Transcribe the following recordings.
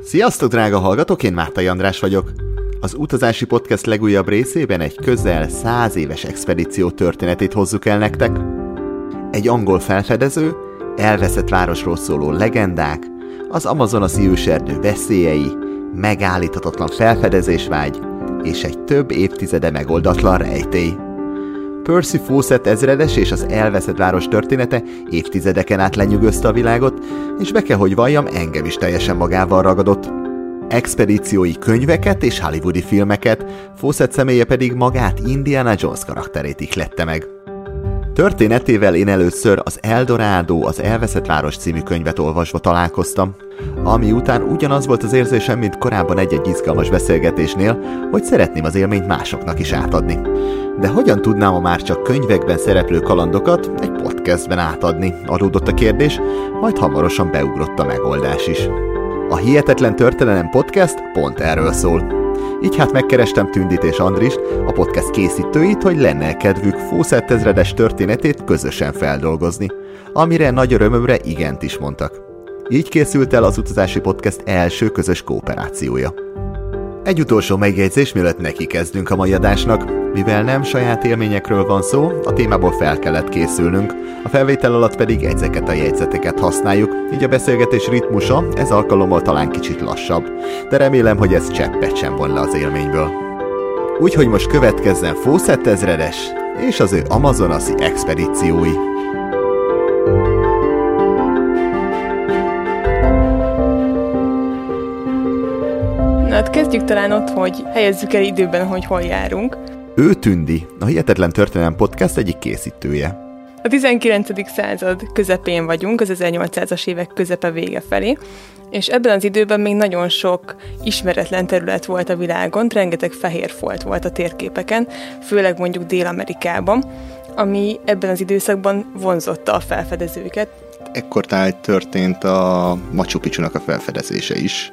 Sziasztok, drága hallgatók, én Mártai András vagyok. Az Utazási Podcast legújabb részében egy közel 100 éves expedíció történetét hozzuk el nektek. Egy angol felfedező, elveszett városról szóló legendák, az amazonasi őserdő veszélyei, megállíthatatlan felfedezésvágy és egy több évtizede megoldatlan rejtély. Percy Fawcett ezredes és az elveszett város története évtizedeken át lenyűgözte a világot, és be kell, hogy valljam, engem is teljesen magával ragadott. Expedíciói könyveket és hollywoodi filmeket, Fawcett személye pedig magát, Indiana Jones karakterét ihlette meg. Történetével én először az El Dorado, az elveszett város című könyvet olvasva találkoztam, ami után ugyanaz volt az érzésem, mint korábban egy-egy izgalmas beszélgetésnél, hogy szeretném az élményt másoknak is átadni. De hogyan tudnám a már csak könyvekben szereplő kalandokat egy podcastben átadni? Adódott a kérdés, majd hamarosan beugrott a megoldás is. A Hihetetlen Történelem Podcast pont erről szól. Így hát megkerestem Tündit és Andrist, a podcast készítőit, hogy lenne kedvük Fawcett ezredes történetét közösen feldolgozni, amire nagy örömömre igent is mondtak. Így készült el az Utazási Podcast első közös kooperációja. Egy utolsó megjegyzés, mielőtt neki kezdünk a mai adásnak. Mivel nem saját élményekről van szó, a témából fel kellett készülnünk, a felvétel alatt pedig ezeket a jegyzeteket használjuk, így a beszélgetés ritmusa ez alkalommal talán kicsit lassabb, de remélem, hogy ez cseppet sem von le az élményből. Úgyhogy most következzen Fawcett ezredes és az ő amazonasi expedíciói. Na hát kezdjük talán ott, hogy helyezzük el időben, hogy hol járunk. Ő Tündi, a Hihetetlen Történelem Podcast egyik készítője. A 19. század közepén vagyunk, az 1800-as évek közepe vége felé, és ebben az időben még nagyon sok ismeretlen terület volt a világon, rengeteg fehér folt volt a térképeken, főleg mondjuk Dél-Amerikában, ami ebben az időszakban vonzotta a felfedezőket. Ekkor történt a Machu Picchunak a felfedezése is,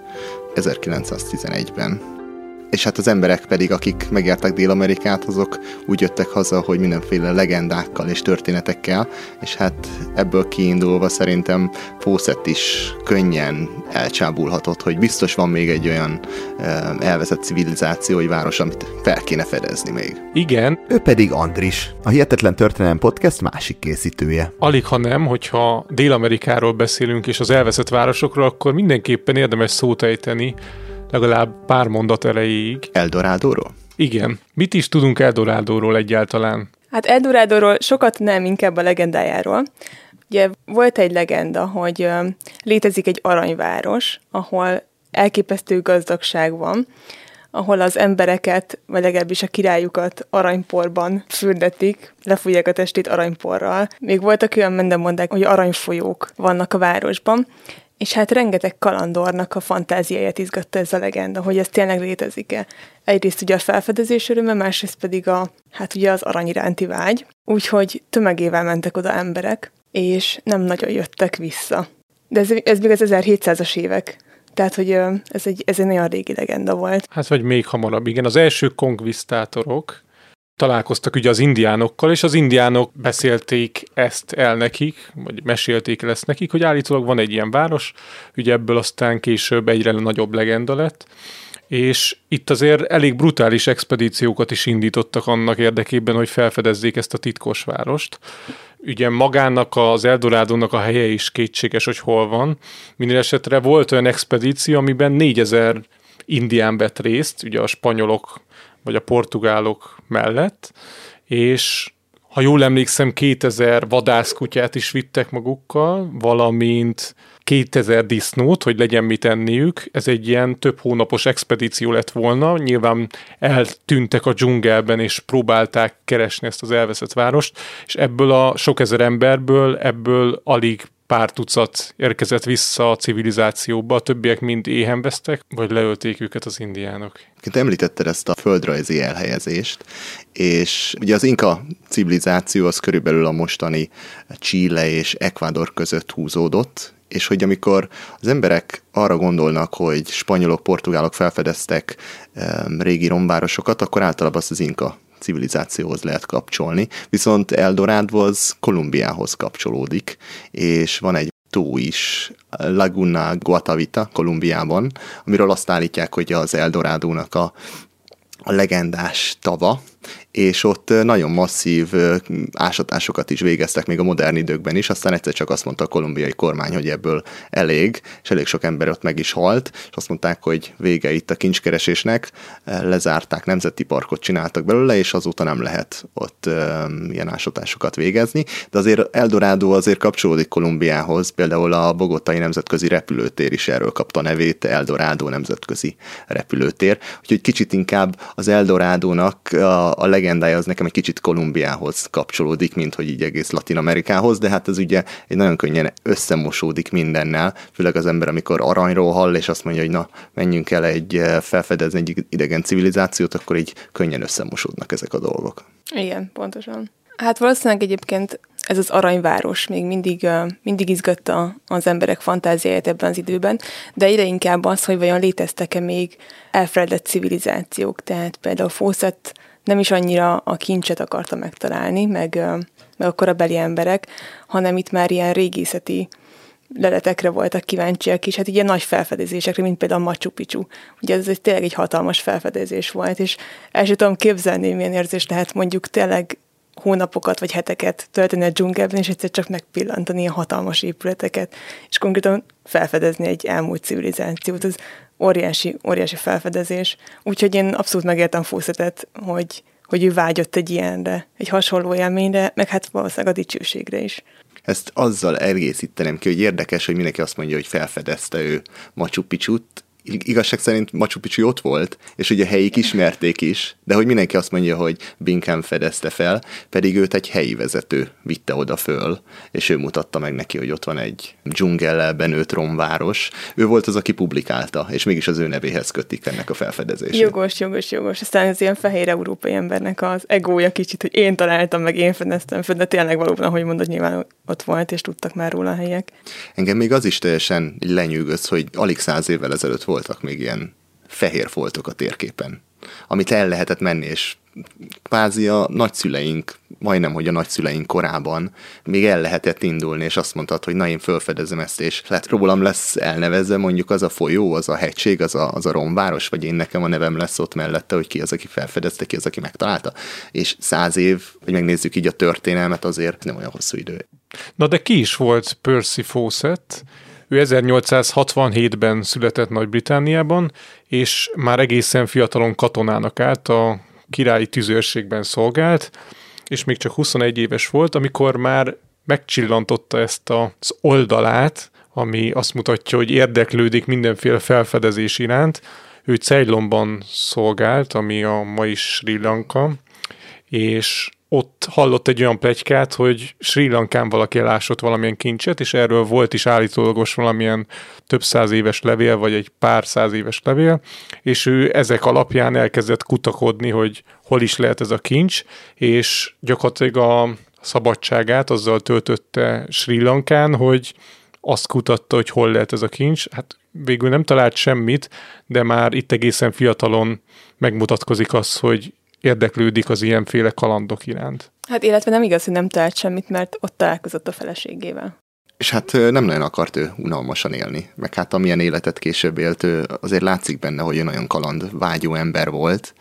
1911-ben. És hát az emberek pedig, akik megjárták Dél-Amerikát, azok úgy jöttek haza, hogy mindenféle legendákkal és történetekkel, és hát ebből kiindulva szerintem Fawcett is könnyen elcsábulhatott, hogy biztos van még egy olyan elveszett civilizációi város, amit fel kéne fedezni még. Igen. Ő pedig Andris, a Hihetetlen Történelem Podcast másik készítője. Alig, ha nem, hogyha Dél-Amerikáról beszélünk és az elveszett városokról, akkor mindenképpen érdemes szót ejteni, legalább pár mondat erejéig. El Doradóról? Igen. Mit is tudunk El Doradóról egyáltalán? Hát El Doradóról sokat nem, inkább a legendájáról. Ugye volt egy legenda, hogy létezik egy aranyváros, ahol elképesztő gazdagság van, ahol az embereket, vagy legalábbis a királyukat aranyporban fürdetik, lefújják a testét aranyporral. Még voltak olyan mendemondák, hogy aranyfolyók vannak a városban, és hát rengeteg kalandornak a fantáziáját izgatta ez a legenda, hogy ez tényleg létezik-e. Egyrészt ugye a felfedezés öröme, másrészt pedig ugye az arany iránti vágy. Úgyhogy tömegével mentek oda emberek, és nem nagyon jöttek vissza. De ez még az 1700-as évek. Tehát, hogy ez egy nagyon régi legenda volt. Hát, vagy még hamarabb, igen. Az első konkvisztátorok találkoztak ugye az indiánokkal, és az indiánok beszélték ezt el nekik, vagy mesélték el ezt nekik, hogy állítólag van egy ilyen város, ugye ebből aztán később egyre nagyobb legenda lett, és itt azért elég brutális expedíciókat is indítottak annak érdekében, hogy felfedezzék ezt a titkos várost. Ugye magának az El Doradónak a helye is kétséges, hogy hol van. Minden esetre volt olyan expedíció, amiben 4000 indián vett részt, ugye a spanyolok vagy a portugálok mellett, és ha jól emlékszem, 2000 vadászkutyát is vittek magukkal, valamint 2000 disznót, hogy legyen mit enniük. Ez egy ilyen több hónapos expedíció lett volna. Nyilván eltűntek a dzsungelben, és próbálták keresni ezt az elveszett várost, és ebből a sok ezer emberből, ebből alig pár tucat érkezett vissza a civilizációba, a többiek mind éhen vesztek, vagy leölték őket az indiánok. Említetted ezt a földrajzi elhelyezést, és ugye az inka civilizáció az körülbelül a mostani Chile és Ecuador között húzódott, és hogy amikor az emberek arra gondolnak, hogy spanyolok, portugálok felfedeztek régi romvárosokat, akkor általában azt az inka civilizációhoz lehet kapcsolni, viszont El Dorado az Kolumbiához kapcsolódik, és van egy tó is, Laguna Guatavita, Kolumbiában, amiről azt állítják, hogy az Eldorádónak a legendás tava, és ott nagyon masszív ásatásokat is végeztek még a modern időkben is, aztán egyszer csak azt mondta a kolumbiai kormány, hogy ebből elég, és elég sok ember ott meg is halt, és azt mondták, hogy vége itt a kincskeresésnek, lezárták, nemzeti parkot csináltak belőle, és azóta nem lehet ott ilyen ásatásokat végezni, de azért Eldorado azért kapcsolódik Kolumbiához, például a bogotai nemzetközi repülőtér is erről kapta a nevét, Eldorado nemzetközi repülőtér, úgyhogy kicsit inkább az Eldorádónak a legendája az nekem egy kicsit Kolumbiához kapcsolódik, mint hogy így egész Latin-Amerikához, de hát ez ugye egy nagyon könnyen összemosódik mindennel, főleg az ember, amikor aranyról hall, és azt mondja, hogy na, menjünk el felfedezni egy idegen civilizációt, akkor így könnyen összemosódnak ezek a dolgok. Igen, pontosan. Hát valószínűleg egyébként ez az aranyváros még mindig izgatta az emberek fantáziáját ebben az időben, de egyre inkább az, hogy vajon léteztek-e még elfeledett civilizációk, tehát például Fawcett nem is annyira a kincset akarta megtalálni, meg a korabeli emberek, hanem itt már ilyen régészeti leletekre voltak kíváncsiak, és hát ilyen nagy felfedezésekre, mint például a Machu Picchu. Ugye ez tényleg egy hatalmas felfedezés volt, és el sem tudom képzelni, milyen érzés lehet mondjuk tényleg hónapokat vagy heteket tölteni a dzsungelben, és egyszer csak megpillantani ilyen hatalmas épületeket, és konkrétan felfedezni egy elmúlt civilizációt. Ez óriási felfedezés. Úgyhogy én abszolút megértem Fawcettet, hogy ő vágyott egy ilyenre, egy hasonló élményre, meg hát valószínűleg a dicsőségre is. Ezt azzal egészítenem ki, hogy érdekes, hogy mindenki azt mondja, hogy felfedezte ő Machu Picchut. Igazság szerint Machu Picchu ott volt, és ugye a helyik ismerték is, de hogy mindenki azt mondja, hogy Bingham fedezte fel, pedig őt egy helyi vezető vitte oda föl, és ő mutatta meg neki, hogy ott van egy dzsungellel benőtt romváros. Ő volt az, aki publikálta, és mégis az ő nevéhez kötik ennek a felfedezését. Jogos. Aztán ez ilyen fehér európai embernek az egója kicsit, hogy én találtam, meg én fedeztem föl, de tényleg valóban, ahogy mondod, nyilván ott volt, és tudtak már róla a helyek. Engem még az is teljesen lenyűgöz, hogy alig 100 évvel ezelőtt voltak még ilyen fehér foltok a térképen, amit el lehetett menni, és kvázi a nagyszüleink, majdnem, hogy a nagyszüleink korában még el lehetett indulni, és azt mondtad, hogy na, én felfedezem ezt, és lehet rólam lesz elnevezve mondjuk az a folyó, az a hegység, az a romváros, vagy én nekem a nevem lesz ott mellette, hogy ki az, aki felfedezte, ki az, aki megtalálta. És 100 év, hogy megnézzük így a történelmet, azért nem olyan hosszú idő. Na de ki is volt Percy Fawcett? Ő 1867-ben született Nagy-Britanniában, és már egészen fiatalon katonának állt, a királyi tüzőrségben szolgált, és még csak 21 éves volt, amikor már megcsillantotta ezt az oldalát, ami azt mutatja, hogy érdeklődik mindenféle felfedezés iránt. Ő Ceylonban szolgált, ami a mai Sri Lanka, és ott hallott egy olyan pletykát, hogy Sri Lankán valaki elásott valamilyen kincset, és erről volt is állítólagos valamilyen több 100 éves levél, vagy egy pár 100 éves levél, és ő ezek alapján elkezdett kutakodni, hogy hol is lehet ez a kincs, és gyakorlatilag a szabadságát azzal töltötte Sri Lankán, hogy azt kutatta, hogy hol lehet ez a kincs. Hát végül nem talált semmit, de már itt egészen fiatalon megmutatkozik az, hogy érdeklődik az ilyenféle kalandok iránt. Hát illetve nem igaz, hogy nem talált semmit, mert ott találkozott a feleségével. És hát nem nagyon akart ő unalmasan élni, meg hát amilyen életet később élt, azért látszik benne, hogy ő nagyon kalandvágyó ember volt,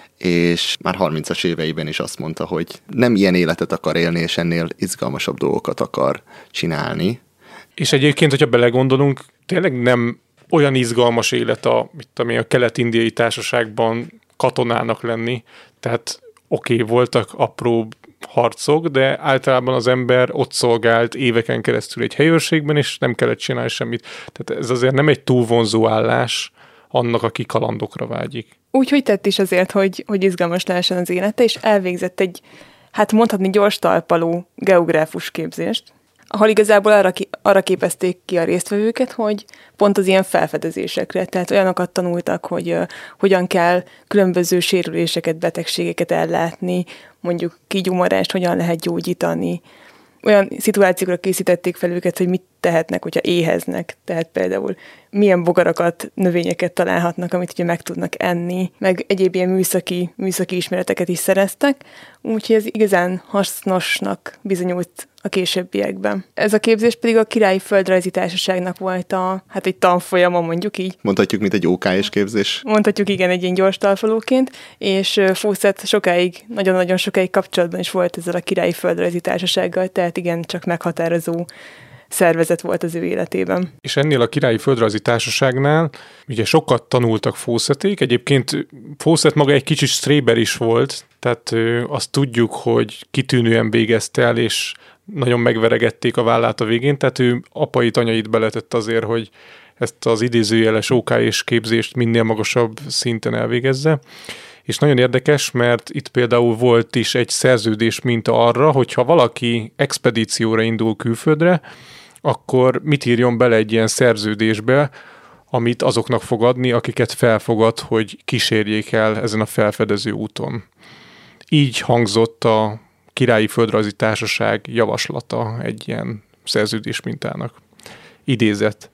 és már 30-as éveiben is azt mondta, hogy nem ilyen életet akar élni, és ennél izgalmasabb dolgokat akar csinálni. És egyébként, hogyha belegondolunk, tényleg nem olyan izgalmas élet a kelet-indiai társaságban katonának lenni, tehát oké, voltak apró harcok, de általában az ember ott szolgált éveken keresztül egy helyőrségben, és nem kellett csinálni semmit. Tehát ez azért nem egy túl vonzó állás annak, aki kalandokra vágyik. Úgyhogy tett is azért, hogy izgalmas lehessen az élete, és elvégzett egy, hát mondhatni gyors talpaló geográfus képzést, ahol igazából arra képezték ki a résztvevőket, hogy pont az ilyen felfedezésekre, tehát olyanokat tanultak, hogy hogyan kell különböző sérüléseket, betegségeket ellátni, mondjuk kígyómarást hogyan lehet gyógyítani. Olyan szituációkra készítették fel őket, hogy tehetnek, hogyha éheznek. Tehát például milyen bogarakat, növényeket találhatnak, amit ugye meg tudnak enni, meg egyéb ilyen műszaki ismereteket is szereztek, úgyhogy ez igazán hasznosnak bizonyult a későbbiekben. Ez a képzés pedig a Királyi Földrajzi Társaságnak volt egy tanfolyama, mondjuk így. Mondhatjuk, mint egy OK-s képzés? Mondhatjuk, igen, egy ilyen gyors talpalóként, és Fawcett nagyon-nagyon sokáig kapcsolatban is volt ezzel a Királyi Földrajzi Társasággal, tehát igen, csak meghatározó szervezet volt az ő életében. És ennél a Királyi Földrajzi Társaságnál ugye sokat tanultak Fawcették. Egyébként Fawcett maga egy kicsit stréber is volt, tehát azt tudjuk, hogy kitűnően végezte el, és nagyon megveregették a vállát a végén, tehát ő apait, anyait beletett azért, hogy ezt az idézőjeles OK-s képzést minél magasabb szinten elvégezze. És nagyon érdekes, mert itt például volt is egy szerződés minta arra, hogyha valaki expedícióra indul külföldre, akkor mit írjon bele egy ilyen szerződésbe, amit azoknak fog adni, akiket felfogad, hogy kísérjék el ezen a felfedező úton. Így hangzott a Királyi Földrajzi Társaság javaslata egy ilyen szerződés mintának. Idézet.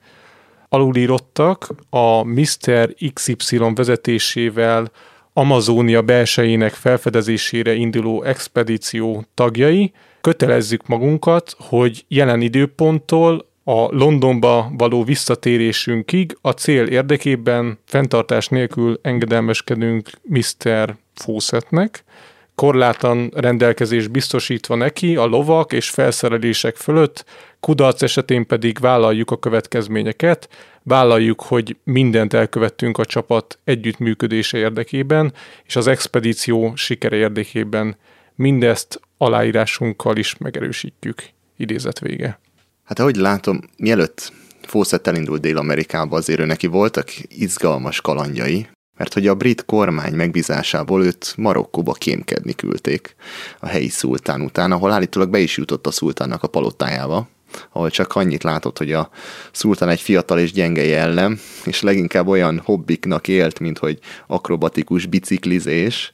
Alulírottak a Mr. XY vezetésével Amazónia belsejének felfedezésére induló expedíció tagjai, kötelezzük magunkat, hogy jelen időponttól a Londonba való visszatérésünkig a cél érdekében fenntartás nélkül engedelmeskedünk Mr. Fawcettnek, korlátlan rendelkezés biztosítva neki a lovak és felszerelések fölött, kudarc esetén pedig vállaljuk a következményeket, vállaljuk, hogy mindent elkövettünk a csapat együttműködése érdekében, és az expedíció sikere érdekében mindezt aláírásunkkal is megerősítjük. Idézet vége. Hát ahogy látom, mielőtt Fawcett elindult Dél-Amerikába, azért ő neki voltak izgalmas kalandjai, mert hogy a brit kormány megbízásából őt Marokkóba kémkedni küldték a helyi szultán után, ahol állítólag be is jutott a szultánnak a palotájába, ahol csak annyit látott, hogy a szultán egy fiatal és gyenge jellem, és leginkább olyan hobbiknak élt, mint hogy akrobatikus biciklizés,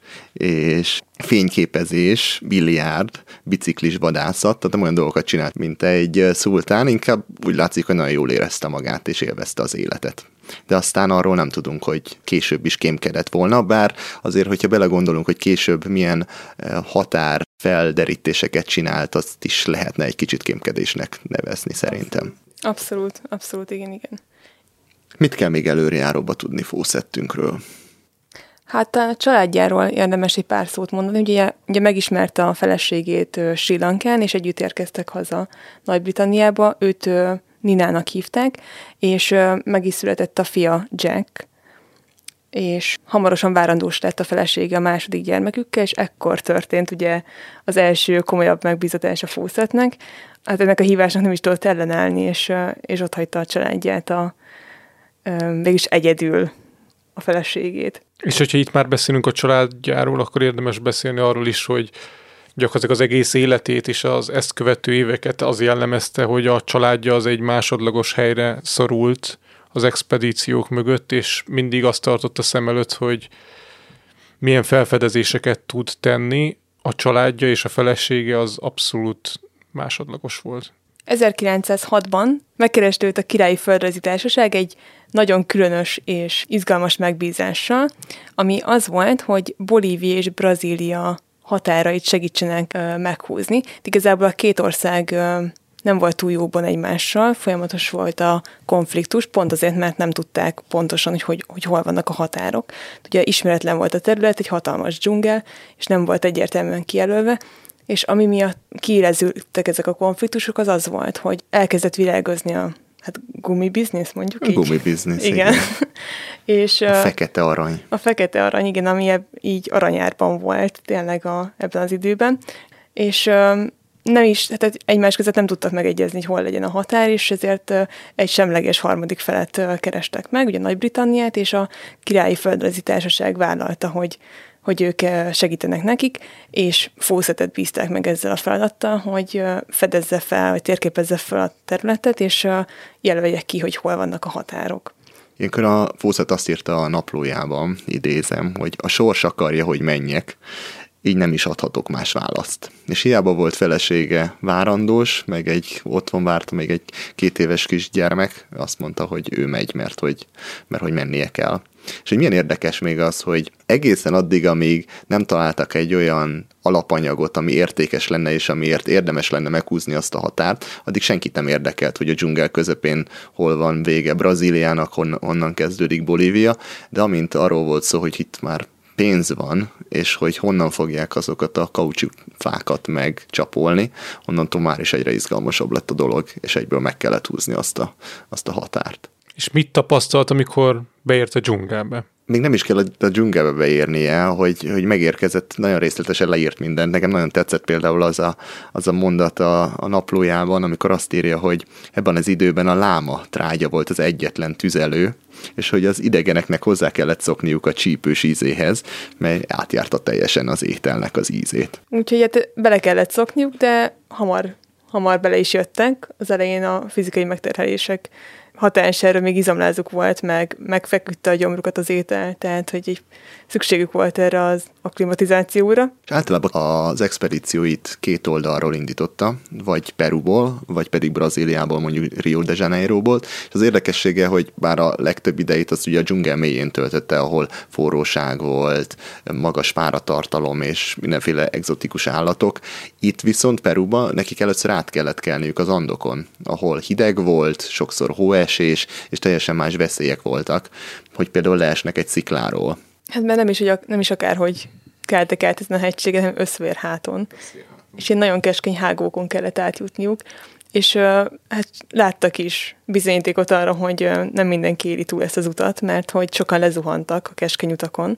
és fényképezés, biliárd, biciklis vadászat, tehát nem olyan dolgokat csinált, mint egy szultán, inkább úgy látszik, hogy nagyon jól érezte magát, és élvezte az életet. De aztán arról nem tudunk, hogy később is kémkedett volna, bár azért, hogyha belegondolunk, hogy később milyen határfelderítéseket csinált, azt is lehetne egy kicsit kémkedésnek nevezni szerintem. Abszolút, igen. Mit kell még előrejáróba tudni Fawcettünkről? Hát a családjáról érdemes egy pár szót mondani. Ugye megismerte a feleségét Sri Lankán, és együtt érkeztek haza Nagy-Britanniába. Őt Ninának hívták, és meg is született a fia Jack, és hamarosan várandós lett a felesége a második gyermekükkel, és ekkor történt ugye az első komolyabb megbízatás a Fawcettnek. Hát ennek a hívásnak nem is tudott ellenállni, és ott hagyta a családját mégis egyedül a feleségét. És hogyha itt már beszélünk a családjáról, akkor érdemes beszélni arról is, hogy gyakorlatilag az egész életét és az ezt követő éveket az jellemezte, hogy a családja az egy másodlagos helyre szorult az expedíciók mögött, és mindig azt tartotta szem előtt, hogy milyen felfedezéseket tud tenni. A családja és a felesége az abszolút másodlagos volt. 1906-ban megkereste őt a Királyi Földrajzi Társaság egy nagyon különös és izgalmas megbízással, ami az volt, hogy Bolívia és Brazília határait segítsenek meghúzni. Igazából a két ország nem volt túl jóban egymással, folyamatos volt a konfliktus, pont azért, mert nem tudták pontosan, hogy hol vannak a határok. Ugye ismeretlen volt a terület, egy hatalmas dzsungel, és nem volt egyértelműen kijelölve, és ami miatt kiéleződtek ezek a konfliktusok, az volt, hogy elkezdett virágozni a gumibiznisz, mondjuk így. Gumibiznisz, igen. És, a fekete arany. A fekete arany, igen, ami így aranyárban volt tényleg ebben az időben. És nem is, tehát egymás között nem tudtak megegyezni, hogy hol legyen a határ, és ezért egy semleges harmadik felet kerestek meg, ugye Nagy-Britanniát, és a Királyi Földrajzi Társaság vállalta, hogy ők segítenek nekik, és Fawcettet bízták meg ezzel a feladattal, hogy fedezze fel, vagy térképezze fel a területet, és jelölje ki, hogy hol vannak a határok. Ilyenkor a Fawcett azt írta a naplójában, idézem, hogy a sors akarja, hogy menjek, így nem is adhatok más választ. És hiába volt felesége várandós, meg otthon várta még egy 2 éves kisgyermek, azt mondta, hogy ő megy, mert hogy mennie kell. És hogy milyen érdekes még az, hogy egészen addig, amíg nem találtak egy olyan alapanyagot, ami értékes lenne, és amiért érdemes lenne meghúzni azt a határt, addig senkit nem érdekelt, hogy a dzsungel közepén hol van vége Brazíliának, honnan kezdődik Bolívia, de amint arról volt szó, hogy itt már pénz van, és hogy honnan fogják azokat a kaucsukfákat megcsapolni, onnantól már is egyre izgalmasabb lett a dolog, és egyből meg kellett húzni azt a határt. És mit tapasztalt, amikor beért a dzsungelbe? Még nem is kell a dzsungelbe beérnie, hogy megérkezett, nagyon részletesen leírt mindent. Nekem nagyon tetszett például az a mondat a naplójában, amikor azt írja, hogy ebben az időben a láma trágya volt az egyetlen tüzelő, és hogy az idegeneknek hozzá kellett szokniuk a csípős ízéhez, mely átjárta teljesen az ételnek az ízét. Úgyhogy hát bele kellett szokniuk, de hamar bele is jöttek. Az elején a fizikai megterhelések hatására még izomlázuk volt, megfeküdte a gyomrukat az étel, tehát hogy szükségük volt erre az akklimatizációra. És általában az expedícióit 2 oldalról indította, vagy Peruból, vagy pedig Brazíliából, mondjuk Rio de Janeiroból. És az érdekessége, hogy bár a legtöbb idejét azt ugye a dzsungel mélyén töltötte, ahol forróság volt, magas páratartalom és mindenféle egzotikus állatok. Itt viszont Peruba nekik először át kellett kelniük az Andokon, ahol hideg volt, sokszor hóesés, és teljesen más veszélyek voltak, hogy például leesnek egy szikláról. Hát mert nem is akárhogy keltek át ezen a hegységen, hanem összvérháton. És ilyen nagyon keskeny hágókon kellett átjutniuk, és hát láttak is bizonyítékot arra, hogy nem mindenki éli túl ezt az utat, mert hogy sokan lezuhantak a keskeny utakon,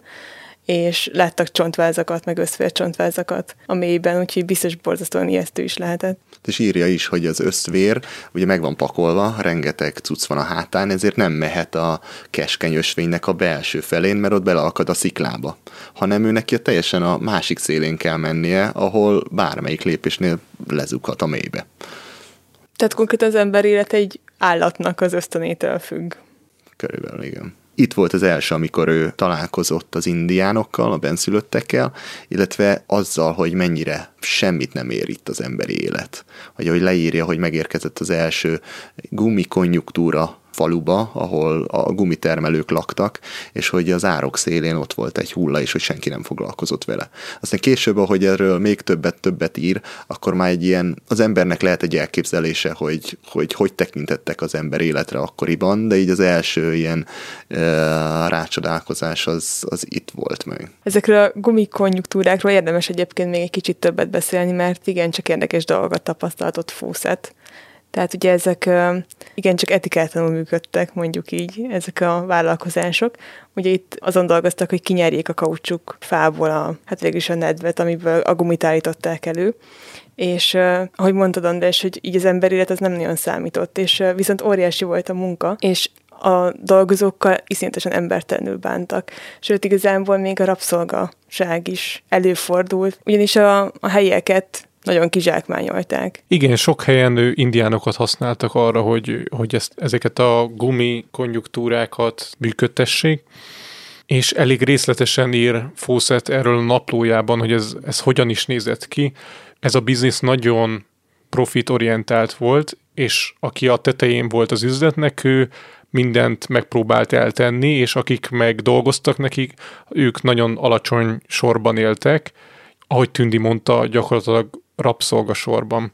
és láttak csontvázakat, meg összvércsontvázakat a mélyben, úgyhogy biztos borzasztóan ijesztő is lehetett. És írja is, hogy az összvér ugye meg van pakolva, rengeteg cucc van a hátán, ezért nem mehet a keskeny ösvénynek a belső felén, mert ott beleakad a sziklába, hanem ő neki teljesen a másik szélén kell mennie, ahol bármelyik lépésnél lezughat a mélybe. Tehát konkrétan az ember élet egy állatnak az ösztönétől függ. Körülbelül, igen. Itt volt az első, amikor ő találkozott az indiánokkal, a benszülöttekkel, illetve azzal, hogy mennyire semmit nem ér itt az emberi élet. Vagy ahogy leírja, hogy megérkezett az első gumikonjunktúra faluba, ahol a gumitermelők laktak, és hogy az árok szélén ott volt egy hulla, és hogy senki nem foglalkozott vele. Aztán később, ahogy erről még többet ír, akkor már egy ilyen, az embernek lehet egy elképzelése, hogy tekintettek az ember életre akkoriban, de így az első ilyen rácsodálkozás az itt volt meg. Ezekről a gumikonjunktúrákról érdemes egyébként még egy kicsit többet beszélni, mert igencsak érdekes dolgokat tapasztaltott Fawcett. Tehát ugye ezek igencsak etikátlanul működtek, mondjuk így, ezek a vállalkozások. Ugye itt azon dolgoztak, hogy kinyerjék a kaucsuk fából végül is a nedvet, amiből a gumit állították elő. És ahogy mondtad, András, hogy így az emberélet az nem nagyon számított, és viszont óriási volt a munka, és a dolgozókkal iszonyatosan embertelenül bántak. Sőt, igazából még a rabszolgaság is előfordult, ugyanis a helyieket nagyon kizsákmányolták. Igen, sok helyen indiánokat használtak arra, hogy ezeket a gumi konjunktúrákat működtessék, és elég részletesen ír Fawcett erről a naplójában, hogy ez hogyan is nézett ki. Ez a biznisz nagyon profitorientált volt, és aki a tetején volt az üzletnek, ő mindent megpróbált eltenni, és akik meg dolgoztak nekik, ők nagyon alacsony sorban éltek, ahogy Tündi mondta, gyakorlatilag rabszolgasorban.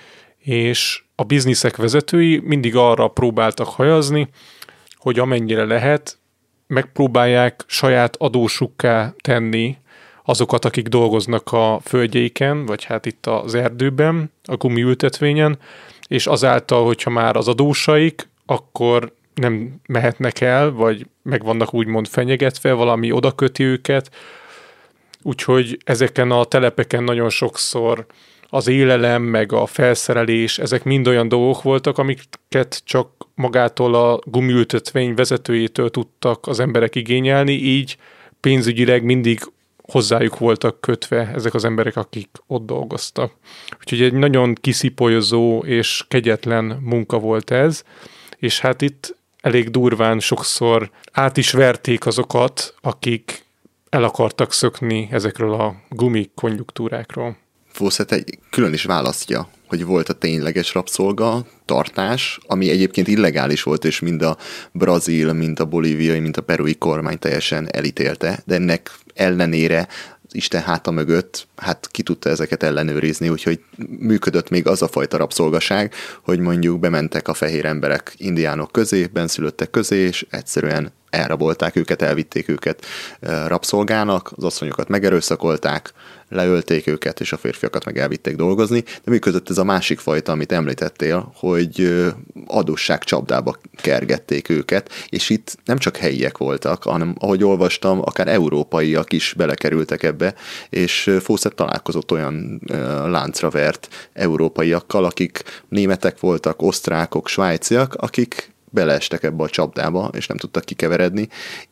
És a bizniszek vezetői mindig arra próbáltak hajazni, hogy amennyire lehet, megpróbálják saját adósukká tenni azokat, akik dolgoznak a földjeiken, vagy hát itt az erdőben, a gumiültetvényen, és azáltal, hogyha már az adósaik, akkor nem mehetnek el, vagy meg vannak úgymond fenyegetve, valami odaköti őket. Úgyhogy ezeken a telepeken nagyon sokszor az élelem, meg a felszerelés, ezek mind olyan dolgok voltak, amiket csak magától a gumiültetvény vezetőjétől tudtak az emberek igényelni, így pénzügyileg mindig hozzájuk voltak kötve ezek az emberek, akik ott dolgoztak. Úgyhogy egy nagyon kiszipolyozó és kegyetlen munka volt ez, és hát itt elég durván sokszor át is verték azokat, akik el akartak szökni ezekről a gumikonjunktúrákról. Fawcett egy külön is választja, hogy volt a tényleges rabszolga tartás, ami egyébként illegális volt, és mind a brazil, mind a bolíviai, mind a perui kormány teljesen elítélte, de ennek ellenére Isten háta mögött, hát ki tudta ezeket ellenőrizni, úgyhogy működött még az a fajta rabszolgaság, hogy mondjuk bementek a fehér emberek indiánok közé, benszülöttek közé, és egyszerűen elrabolták őket, elvitték őket rabszolgának, az asszonyokat megerőszakolták, leölték őket, és a férfiakat meg elvitték dolgozni, de működött ez a másik fajta, amit említettél, hogy adósság csapdába kergették őket, és itt nem csak helyiek voltak, hanem ahogy olvastam, akár európaiak is belekerültek ebbe, és Fawcett találkozott olyan láncra vert európaiakkal, akik németek voltak, osztrákok, svájciak, akik beleestek ebbe a csapdába, és nem tudtak kikeveredni,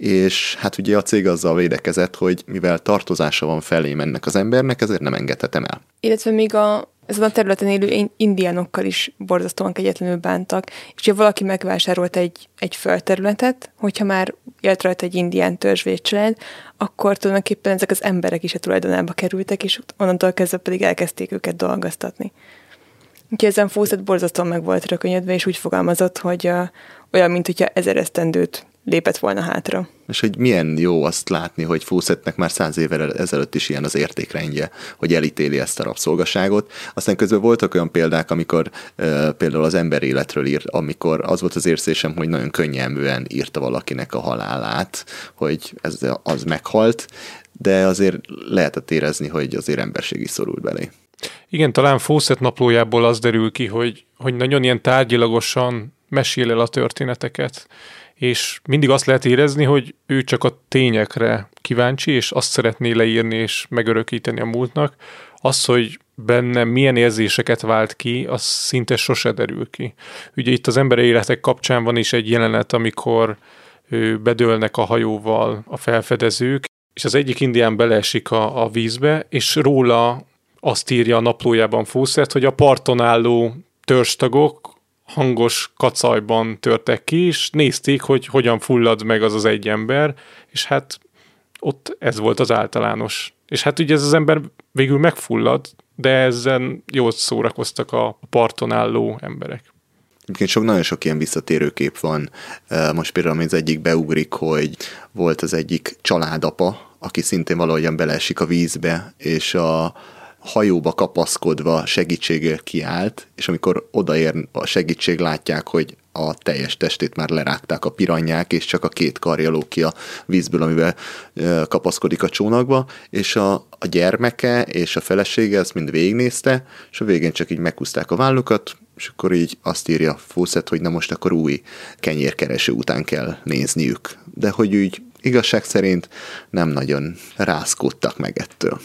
és hát ugye a cég azzal védekezett, hogy mivel tartozása van felém ennek az embernek, ezért nem engedhetem el. Illetve még ezen a területen élő indiánokkal is borzasztóan kegyetlenül bántak, és ha valaki megvásárolt egy földterületet, hogyha már élt rajta egy indián törzsvédcsalád, akkor tulajdonképpen ezek az emberek is a tulajdonába kerültek, és onnantól kezdve pedig elkezdték őket dolgoztatni. Úgyhogy ezen Fawcett borzasztóan meg volt rökönyödve, és úgy fogalmazott, hogy olyan, mint hogyha 1000 esztendőt lépett volna hátra. És hogy milyen jó azt látni, hogy Fawcettnek már 100 évvel ezelőtt is ilyen az értékrendje, hogy elítéli ezt a rabszolgaságot. Aztán közben voltak olyan példák, amikor például az emberéletről írt, amikor az volt az érzésem, hogy nagyon könnyelműen írta valakinek a halálát, hogy az meghalt, de azért lehetett érezni, hogy azért emberség is szorult belé. Igen, talán Fawcett naplójából az derül ki, hogy nagyon ilyen tárgyilagosan mesél el a történeteket, és mindig azt lehet érezni, hogy ő csak a tényekre kíváncsi, és azt szeretné leírni és megörökíteni a múltnak. Az, hogy benne milyen érzéseket vált ki, az szinte sose derül ki. Ugye itt az emberi életek kapcsán van is egy jelenet, amikor bedőlnek a hajóval a felfedezők, és az egyik indián beleesik a vízbe, és róla azt írja a naplójában Fawcett, hogy a parton álló törzstagok hangos kacajban törtek ki, és nézték, hogy hogyan fullad meg az egy ember, és hát ott ez volt az általános. És hát ugye ez az ember végül megfullad, de ezzel jól szórakoztak a parton álló emberek. Egyébként nagyon sok ilyen visszatérő kép van. Most például az egyik beugrik, hogy volt az egyik családapa, aki szintén valahogyan beleesik a vízbe, és a hajóba kapaszkodva segítségért kiállt, és amikor odaér a segítség, látják, hogy a teljes testét már lerágták a piranyák, és csak a 2 karja lóg ki a vízből, amivel kapaszkodik a csónakba, és a gyermeke és a felesége ezt mind végignézte, és a végén csak így meghúzták a vállukat, és akkor így azt írja Fawcett, hogy na most akkor új kenyérkereső után kell nézniük. De hogy úgy igazság szerint nem nagyon rázkódtak meg ettől.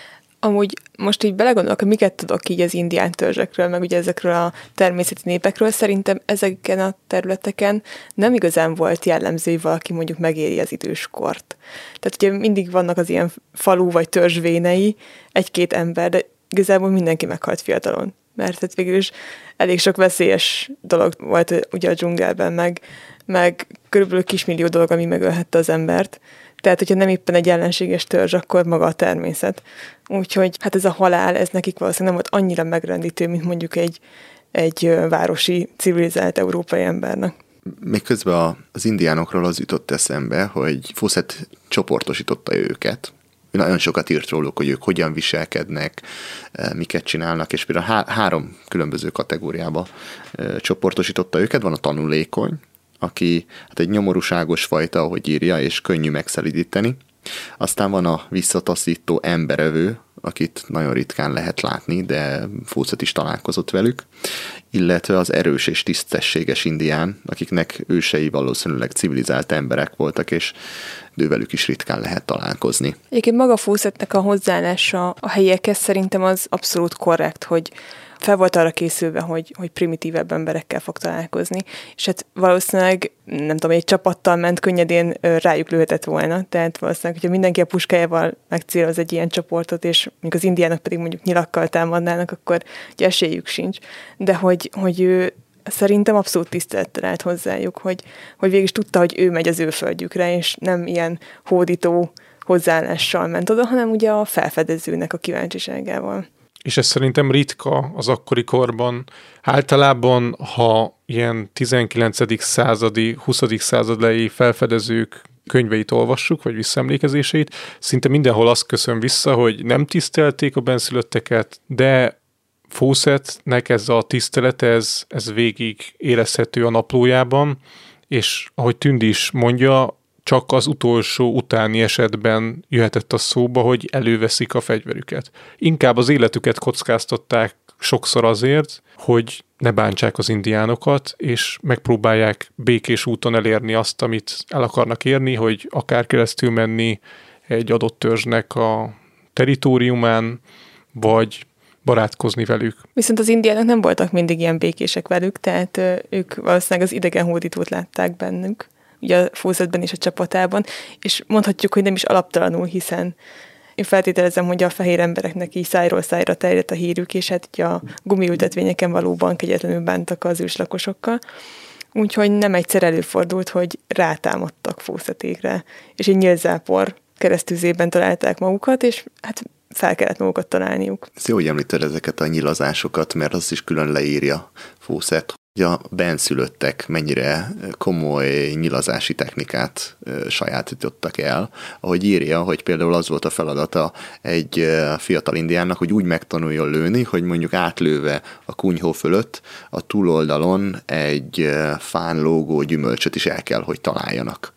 Amúgy most így belegondolok, hogy miket tudok így az indián törzsekről, meg ugye ezekről a természeti népekről, szerintem ezeken a területeken nem igazán volt jellemző, hogy valaki mondjuk megéri az időskort. Tehát ugye mindig vannak az ilyen falu vagy törzsvénei, 1-2 ember, de igazából mindenki meghalt fiatalon. Mert hát végül is elég sok veszélyes dolog volt ugye a dzsungelben, meg körülbelül kismillió dolog, ami megölhette az embert. Tehát, hogyha nem éppen egy ellenséges törzs, akkor maga a természet. Úgyhogy hát ez a halál, ez nekik valószínűleg nem volt annyira megrendítő, mint mondjuk egy városi, civilizált európai embernek. Még közben az indiánokról az jutott eszembe, hogy Fawcett csoportosította őket. Nagyon sokat írt róluk, hogy ők hogyan viselkednek, miket csinálnak, és például 3 különböző kategóriába csoportosította őket. Van a tanulékony, aki hát egy nyomorúságos fajta, ahogy írja, és könnyű megszelídíteni. Aztán van a visszataszító emberevő, akit nagyon ritkán lehet látni, de Fawcett is találkozott velük, illetve az erős és tisztességes indián, akiknek ősei valószínűleg civilizált emberek voltak, és ővelük is ritkán lehet találkozni. Egyébként maga Fawcettnek a hozzáállása a helyiekhez szerintem az abszolút korrekt, hogy fel volt arra készülve, hogy primitívebb emberekkel fog találkozni, és hát valószínűleg, nem tudom, egy csapattal ment, könnyedén rájuk lőhetett volna, tehát valószínűleg, hogyha mindenki a puskájával megcéloz egy ilyen csoportot, és mondjuk az indiánok pedig mondjuk nyilakkal támadnának, akkor ugye esélyük sincs, de hogy ő szerintem abszolút tisztelettel állt hozzájuk, hogy végig is tudta, hogy ő megy az ő földjükre, és nem ilyen hódító hozzáállással ment oda, hanem ugye a felfedezőnek a kíváncsiságával. És ez szerintem ritka az akkori korban. Általában, ha ilyen 19. századi, 20. századi felfedezők könyveit olvassuk, vagy visszaemlékezéseit, szinte mindenhol azt köszön vissza, hogy nem tisztelték a benszülötteket, de Fawcettnek ez a tisztelet, ez végig érezhető a naplójában, és ahogy Tündi is mondja, csak az utolsó utáni esetben jöhetett a szóba, hogy előveszik a fegyverüket. Inkább az életüket kockáztatták sokszor azért, hogy ne bántsák az indiánokat, és megpróbálják békés úton elérni azt, amit el akarnak érni, hogy akár keresztül menni egy adott törzsnek a teritoriumán, vagy barátkozni velük. Viszont az indiánok nem voltak mindig ilyen békések velük, tehát ők valószínűleg az idegen hódítót látták bennük, ugye a Fawcettben és a csapatában, és mondhatjuk, hogy nem is alaptalanul, hiszen én feltételezem, hogy a fehér embereknek így szájról szájra terjedt a hírük, és hát ugye a gumiültetvényeken valóban kegyetlenül bántak az őslakosokkal. Úgyhogy nem egyszer előfordult, hogy rátámadtak Fawcettékre, és egy nyílzápor keresztüzében találták magukat, és hát fel kellett magukat találniuk. Ez jó, hogy említed ezeket a nyilazásokat, mert azt is külön leírja Fawcett, hogy a benszülöttek mennyire komoly nyilazási technikát sajátítottak el. Ahogy írja, hogy például az volt a feladata egy fiatal indiánnak, hogy úgy megtanuljon lőni, hogy mondjuk átlőve a kunyhó fölött a túloldalon egy fán lógó gyümölcsöt is el kell, hogy találjanak.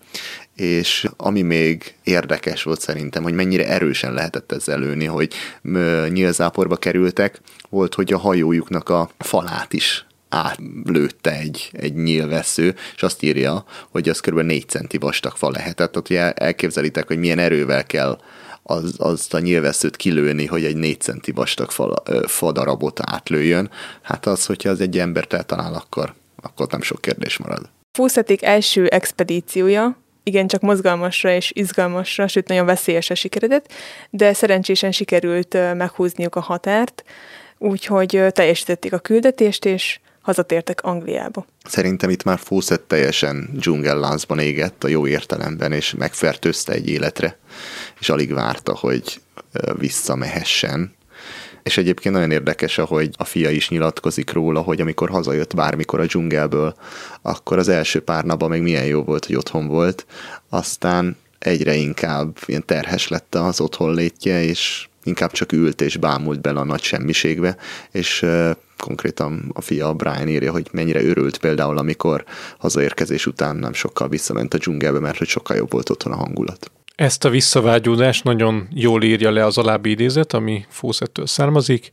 És ami még érdekes volt szerintem, hogy mennyire erősen lehetett ezzel lőni, hogy nyílzáporba kerültek, volt, hogy a hajójuknak a falát is átlőtte egy nyílvessző, és azt írja, hogy az kb. 4 centi vastag fa lehetett. Tehát ugye elképzelitek, hogy milyen erővel kell azt a nyílvesszőt kilőni, hogy egy 4 centi vastag fadarabot átlőjön. Hát az, hogyha az egy embert eltalál, akkor nem sok kérdés marad. Fawcették első expedíciója igencsak mozgalmasra és izgalmasra, sőt nagyon veszélyesre sikeredett, de szerencsésen sikerült meghúzniuk a határt, úgyhogy teljesítették a küldetést, és hazatértek Angliába. Szerintem itt már Fawcett teljesen dzsungelláncban égett a jó értelemben, és megfertőzte egy életre, és alig várta, hogy visszamehessen. És egyébként nagyon érdekes, ahogy a fia is nyilatkozik róla, hogy amikor hazajött bármikor a dzsungelből, akkor az első pár napban még milyen jó volt, hogy otthon volt, aztán egyre inkább ilyen terhes lett az otthonlétje, és inkább csak ült és bámult bele a nagy semmiségbe, és konkrétan a fia Brian írja, hogy mennyire örült például, amikor hazaérkezés után nem sokkal visszament a dzsungelbe, mert hogy sokkal jobb volt otthon a hangulat. Ezt a visszavágyódást nagyon jól írja le az alábbi idézet, ami Fawcettől származik,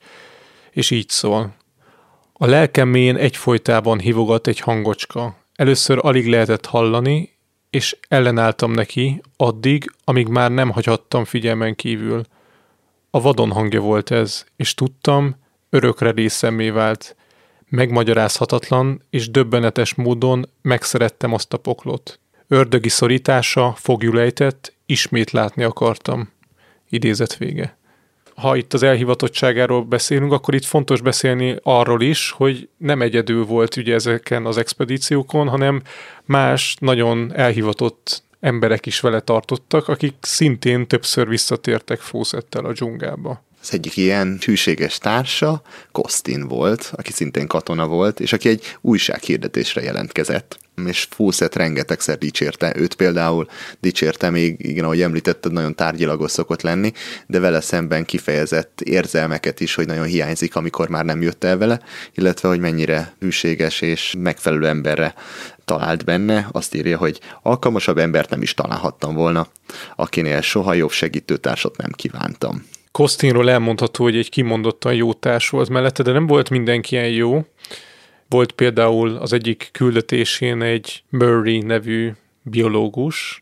és így szól. A lelkem mélyén egyfolytában hívogat egy hangocska. Először alig lehetett hallani, és ellenálltam neki, addig, amíg már nem hagyhattam figyelmen kívül. A vadon hangja volt ez, és tudtam, örökre részemmé vált. Megmagyarázhatatlan és döbbenetes módon megszerettem azt a poklot. Ördögi szorítása foglyul ejtett, ismét látni akartam. Idézet vége. Ha itt az elhivatottságáról beszélünk, akkor itt fontos beszélni arról is, hogy nem egyedül volt ugye ezeken az expedíciókon, hanem más nagyon elhivatott emberek is vele tartottak, akik szintén többször visszatértek Fawcettel a dzsungelbe. Az egyik ilyen hűséges társa Costin volt, aki szintén katona volt, és aki egy újsághirdetésre jelentkezett. És Fawcett rengetegszer dicsérte, őt például dicsérte még, igen, ahogy említetted, nagyon tárgyilagos szokott lenni, de vele szemben kifejezett érzelmeket is, hogy nagyon hiányzik, amikor már nem jött el vele, illetve hogy mennyire hűséges és megfelelő emberre talált benne. Azt írja, hogy alkalmasabb embert nem is találhattam volna, akinél soha jobb segítőtársat nem kívántam. Costinról elmondható, hogy egy kimondottan jó társ volt mellette, de nem volt mindenki ilyen jó. Volt például az egyik küldetésén egy Murray nevű biológus,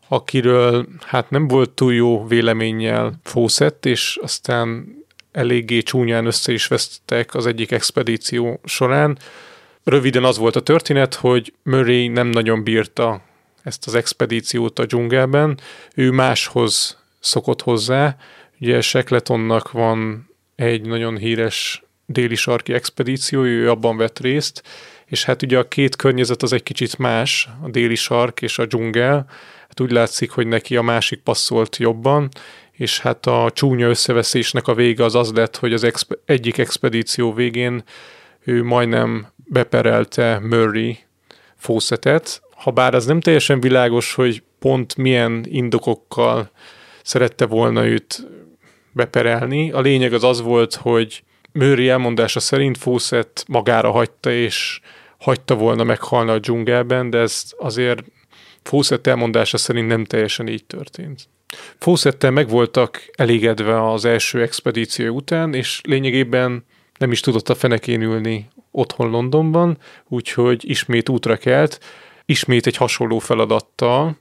akiről hát nem volt túl jó véleménnyel Fawcett, és aztán eléggé csúnyán össze is vesztettek az egyik expedíció során. Röviden az volt a történet, hogy Murray nem nagyon bírta ezt az expedíciót a dzsungelben, ő máshoz szokott hozzá. Ugye Shackletonnak van egy nagyon híres déli sarki expedíció, ő abban vett részt, és hát ugye a két környezet az egy kicsit más, a déli sark és a dzsungel. Úgy látszik, hogy neki a másik passzolt jobban, és hát a csúnya összeveszésnek a vége az lett, hogy az egyik expedíció végén ő majdnem beperelte Murray Fawcettet, habár az nem teljesen világos, hogy pont milyen indokokkal szerette volna őt beperelni. A lényeg az volt, hogy Murray elmondása szerint Fawcett magára hagyta, és hagyta volna meghalni a dzsungelben, de ez azért Fawcett elmondása szerint nem teljesen így történt. Fawcettel meg voltak elégedve az első expedíció után, és lényegében nem is tudott a fenekén ülni otthon Londonban, úgyhogy ismét útra kelt, ismét egy hasonló feladattal,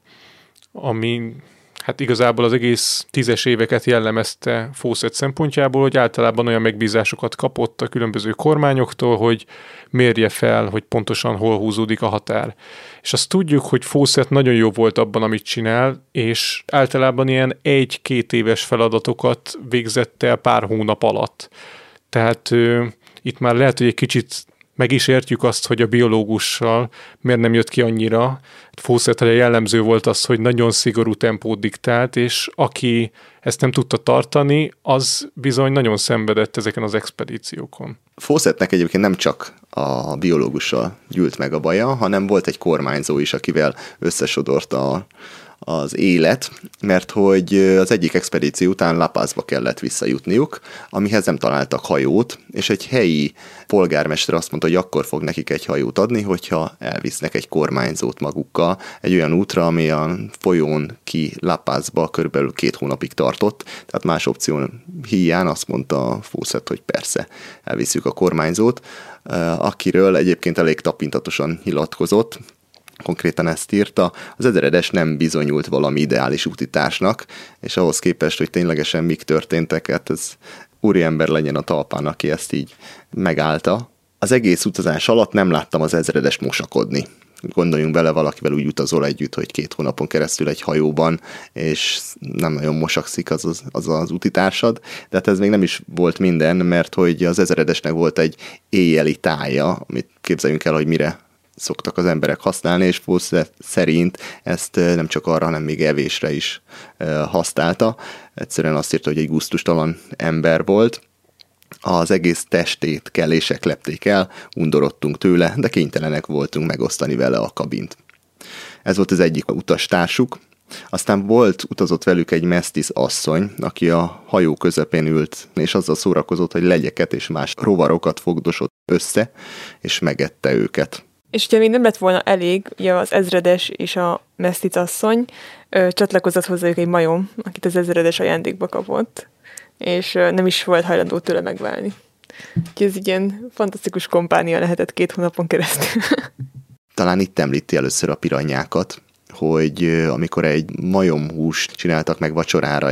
ami hát igazából az egész 10-es éveket jellemezte Fawcett szempontjából, hogy általában olyan megbízásokat kapott a különböző kormányoktól, hogy mérje fel, hogy pontosan hol húzódik a határ. És azt tudjuk, hogy Fawcett nagyon jó volt abban, amit csinál, és általában ilyen 1-2 éves feladatokat végzett el pár hónap alatt. Tehát itt már lehet, hogy egy kicsit meg is értjük azt, hogy a biológussal miért nem jött ki annyira. Fawcettre jellemző volt az, hogy nagyon szigorú tempót diktált, és aki ezt nem tudta tartani, az bizony nagyon szenvedett ezeken az expedíciókon. Fawcettnek egyébként nem csak a biológussal gyűlt meg a baja, hanem volt egy kormányzó is, akivel összesodorta az élet, mert hogy az egyik expedíció után La Pazba kellett visszajutniuk, amihez nem találtak hajót, és egy helyi polgármester azt mondta, hogy akkor fog nekik egy hajót adni, hogyha elvisznek egy kormányzót magukkal egy olyan útra, ami a folyón ki La Pazba körülbelül 2 hónapig tartott, tehát más opció híján azt mondta Fawcett, hogy persze, elviszük a kormányzót, akiről egyébként elég tapintatosan nyilatkozott. Konkrétan ezt írta, az ezredes nem bizonyult valami ideális útitársnak, és ahhoz képest, hogy ténylegesen mik történtek, hát ez úriember legyen a talpán, aki ezt így megállta. Az egész utazás alatt nem láttam az ezredes mosakodni. Gondoljunk bele, valakivel úgy utazol együtt, hogy 2 hónapon keresztül egy hajóban, és nem nagyon mosakszik az utitársad, de hát ez még nem is volt minden, mert hogy az ezredesnek volt egy éjjeli tája, amit képzeljünk el, hogy mire szoktak az emberek használni, és Fawcett szerint ezt nem csak arra, hanem még evésre is használta. Egyszerűen azt írta, hogy egy gusztustalan ember volt. Az egész testét kellések lepték el, undorodtunk tőle, de kénytelenek voltunk megosztani vele a kabint. Ez volt az egyik utastársuk. Aztán utazott velük egy mesztisz asszony, aki a hajó közepén ült, és azzal szórakozott, hogy legyeket és más rovarokat fogdosott össze, és megette őket. És hogyha még nem lett volna elég, ugye az ezredes és a mesztic asszony csatlakozott hozzájuk egy majom, akit az ezredes ajándékba kapott, és nem is volt hajlandó tőle megválni. Úgyhogy ez egy ilyen fantasztikus kompánia lehetett 2 hónapon keresztül. Talán itt említi először a piranyákat, hogy amikor egy majomhúst csináltak meg vacsorára,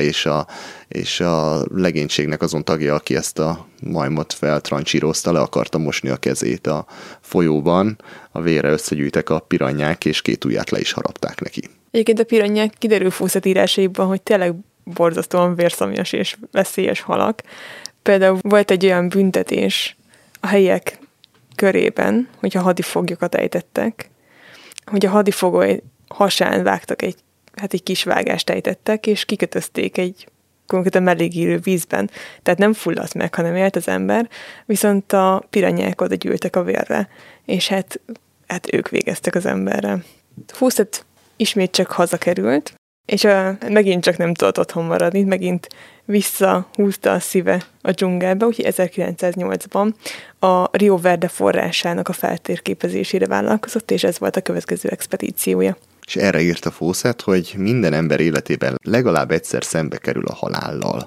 és a legénységnek azon tagja, aki ezt a majmot feltrancsírozta, le akarta mosni a kezét a folyóban, a vére összegyűjtek a piranyák, és 2 ujját le is harapták neki. Egyébként a piranyák kiderül Fawcett írásaiban, hogy tényleg borzasztóan vérszomjas és veszélyes halak. Például volt egy olyan büntetés a helyiek körében, hogyha hadifoglyokat ejtettek, hogy a hadifogoly hasán vágtak egy kis vágást ejtettek, és kikötözték egy konkrétan melléggírő vízben. Tehát nem fulladt meg, hanem élt az ember, viszont a piranyák oda gyűltek a vérre, és hát ők végeztek az emberre. Fawcett ismét csak hazakerült, és megint csak nem tudott otthon maradni, megint visszahúzta a szíve a dzsungelbe, úgyhogy 1908-ban a Rio Verde forrásának a feltérképezésére vállalkozott, és ez volt a következő expedíciója. És erre írta Fawcett, hogy minden ember életében legalább egyszer szembe kerül a halállal.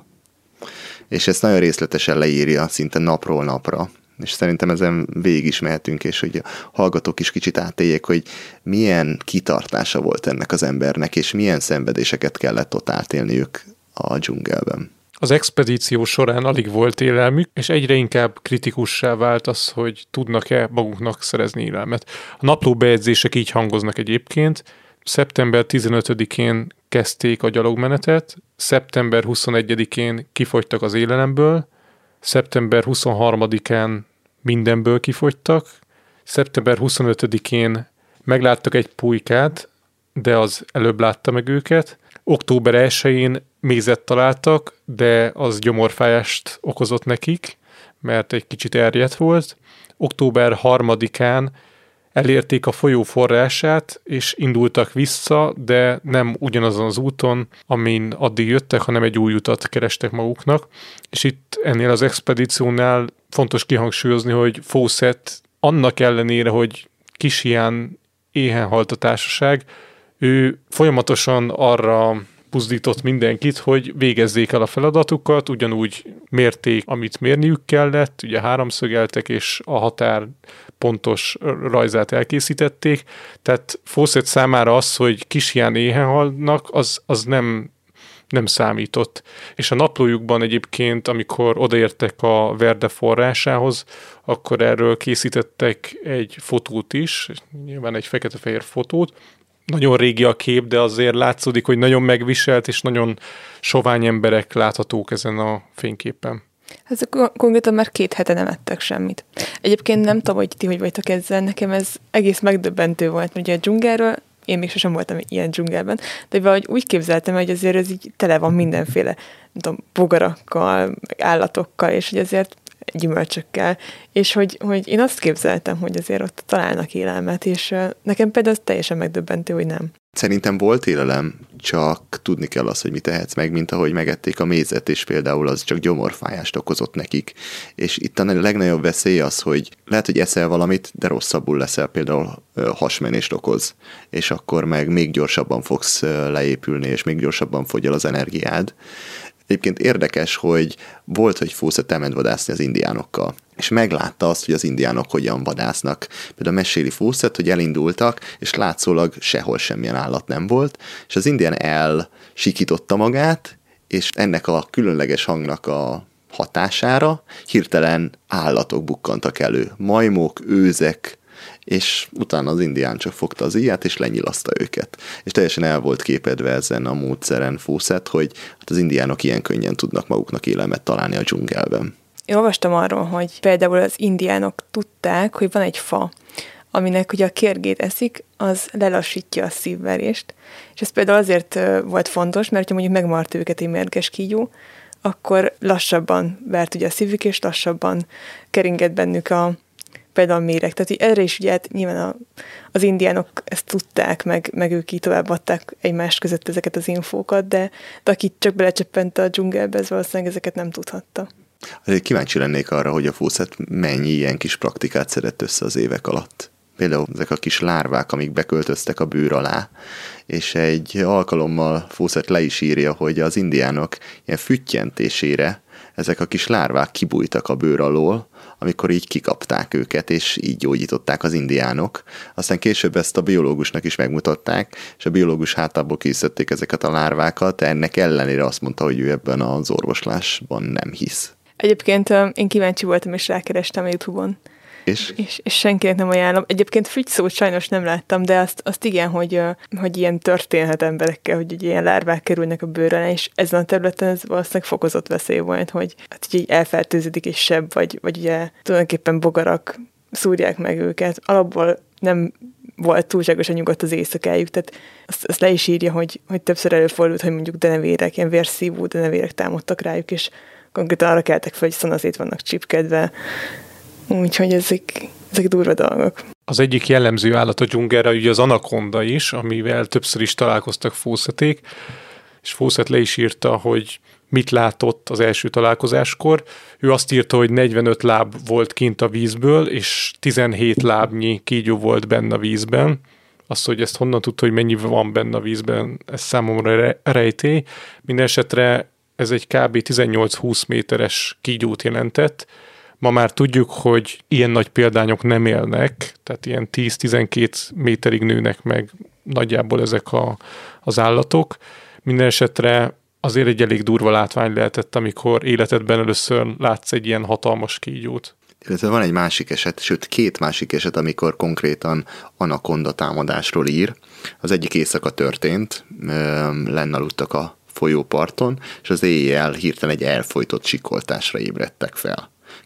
És ezt nagyon részletesen leírja, szinte napról napra. És szerintem ezen végig is mehetünk, és hogy a hallgatók is kicsit átéljék, hogy milyen kitartása volt ennek az embernek, és milyen szenvedéseket kellett ott átélniük a dzsungelben. Az expedíció során alig volt élelmük, és egyre inkább kritikussá vált az, hogy tudnak-e maguknak szerezni élelmet. A napló bejegyzések így hangoznak egyébként. Szeptember 15-én kezdték a gyalogmenetet, szeptember 21-én kifogytak az élelemből, szeptember 23-án mindenből kifogytak, szeptember 25-én megláttak egy pulykát, de az előbb látta meg őket. Október 1-én mézet találtak, de az gyomorfájást okozott nekik, mert egy kicsit erjedt volt. Október 3-án elérték a folyó forrását, és indultak vissza, de nem ugyanazon az úton, amin addig jöttek, hanem egy új utat kerestek maguknak. És itt ennél az expedíciónál fontos kihangsúlyozni, hogy Fawcett annak ellenére, hogy kis hián éhen halt a társaság, ő folyamatosan arra buzdított mindenkit, hogy végezzék el a feladatukat, ugyanúgy mérték, amit mérniük kellett, ugye háromszögeltek, és a határ pontos rajzát elkészítették, tehát Fawcett számára az, hogy kis hián éhen halnak, az nem számított. És a naplójukban egyébként, amikor odaértek a Verde forrásához, akkor erről készítettek egy fotót is, nyilván egy fekete-fehér fotót. Nagyon régi a kép, de azért látszódik, hogy nagyon megviselt, és nagyon sovány emberek láthatók ezen a fényképen. Ezek konkrétan már 2 hete nem ettek semmit. Egyébként nem tudom, hogy ti hogy vagytok ezzel, nekem ez egész megdöbbentő volt, mert ugye a dzsungelről, én még sosem voltam ilyen dzsungelben, de valahogy úgy képzeltem, hogy azért ez így tele van mindenféle, nem tudom, bogarakkal, meg állatokkal, és hogy azért gyümölcsökkel, és hogy én azt képzeltem, hogy azért ott találnak élelmet, és nekem például az teljesen megdöbbentő, hogy nem. Szerintem volt élelem, csak tudni kell azt, hogy mit tehetsz meg, mint ahogy megették a mézet, és például az csak gyomorfájást okozott nekik. És itt a legnagyobb veszély az, hogy lehet, hogy eszel valamit, de rosszabbul leszel, például hasmenést okoz, és akkor meg még gyorsabban fogsz leépülni, és még gyorsabban fogy el az energiád. Egyébként érdekes, hogy volt, hogy Fawcett elment vadászni az indiánokkal, és meglátta azt, hogy az indiánok hogyan vadásznak. Például meséli Fawcett, hogy elindultak, és látszólag sehol semmilyen állat nem volt, és az indián elsikította magát, és ennek a különleges hangnak a hatására hirtelen állatok bukkantak elő. Majmok, őzek, és utána az indián csak fogta az íját, és lenyilaszta őket. És teljesen el volt képedve ezen a módszeren Fawcett, hogy hát az indiánok ilyen könnyen tudnak maguknak élelmet találni a dzsungelben. Én olvastam arról, hogy például az indiánok tudták, hogy van egy fa, aminek ugye a kérgét eszik, az lelassítja a szívverést. És ez például azért volt fontos, mert ha mondjuk megmart őket egy mérges kígyó, akkor lassabban vert ugye a szívük, és lassabban keringett bennük például a méreg. Tehát erre is ugye nyilván az indiánok ezt tudták, meg ők így továbbadták egymás között ezeket az infókat, de aki csak belecsöppent a dzsungelbe, ez valószínűleg ezeket nem tudhatta. Kíváncsi lennék arra, hogy a Fawcett mennyi ilyen kis praktikát szedett össze az évek alatt. Például ezek a kis lárvák, amik beköltöztek a bőr alá, és egy alkalommal Fawcett le is írja, hogy az indiánok ilyen füttyentésére ezek a kis lárvák kibújtak a bőr alól, amikor így kikapták őket, és így gyógyították az indiánok. Aztán később ezt a biológusnak is megmutatták, és a biológus hátából készítették ezeket a lárvákat, de ennek ellenére azt mondta, hogy ő ebben az orvoslásban nem hisz. Egyébként én kíváncsi voltam, és rákerestem a YouTube-on. És senkinek nem ajánlom. Egyébként fügyszót sajnos nem láttam, de azt igen, hogy ilyen történhet emberekkel, hogy ilyen lárvák kerülnek a bőrre, és ezen a területen ez valószínűleg fokozott veszély volt, hogy hát így elfertőződik és sebb, vagy ugye tulajdonképpen bogarak szúrják meg őket. Alapból nem volt túlságosan nyugodt az éjszakájuk, tehát azt le is írja, hogy többször előfordult, hogy mondjuk denevérek, ilyen vérszívó denevérek támadtak rájuk, és konkrétan arra keltek fel, hogy szanaszét vannak csipkedve. Úgyhogy ezek durva dolgok. Az egyik jellemző állat a dzsungelre ugye az anakonda is, amivel többször is találkoztak Fawcették, és Fawcett le is írta, hogy mit látott az első találkozáskor. Ő azt írta, hogy 45 láb volt kint a vízből, és 17 lábnyi kígyó volt benne a vízben. Azt, hogy ezt honnan tudta, hogy mennyi van benne a vízben, ez számomra rejtély. Mindenesetre ez egy kb. 18-20 méteres kígyót jelentett. Ma már tudjuk, hogy ilyen nagy példányok nem élnek, tehát ilyen 10-12 méterig nőnek meg nagyjából ezek az állatok. Mindenesetre azért egy elég durva látvány lehetett, amikor életedben először látsz egy ilyen hatalmas kígyót. Illetve van egy másik eset, sőt 2 másik eset, amikor konkrétan anakonda támadásról ír. Az egyik éjszaka történt, lenn aludtak a folyóparton, és az éjjel hirtelen egy elfojtott sikoltásra ébredtek fel.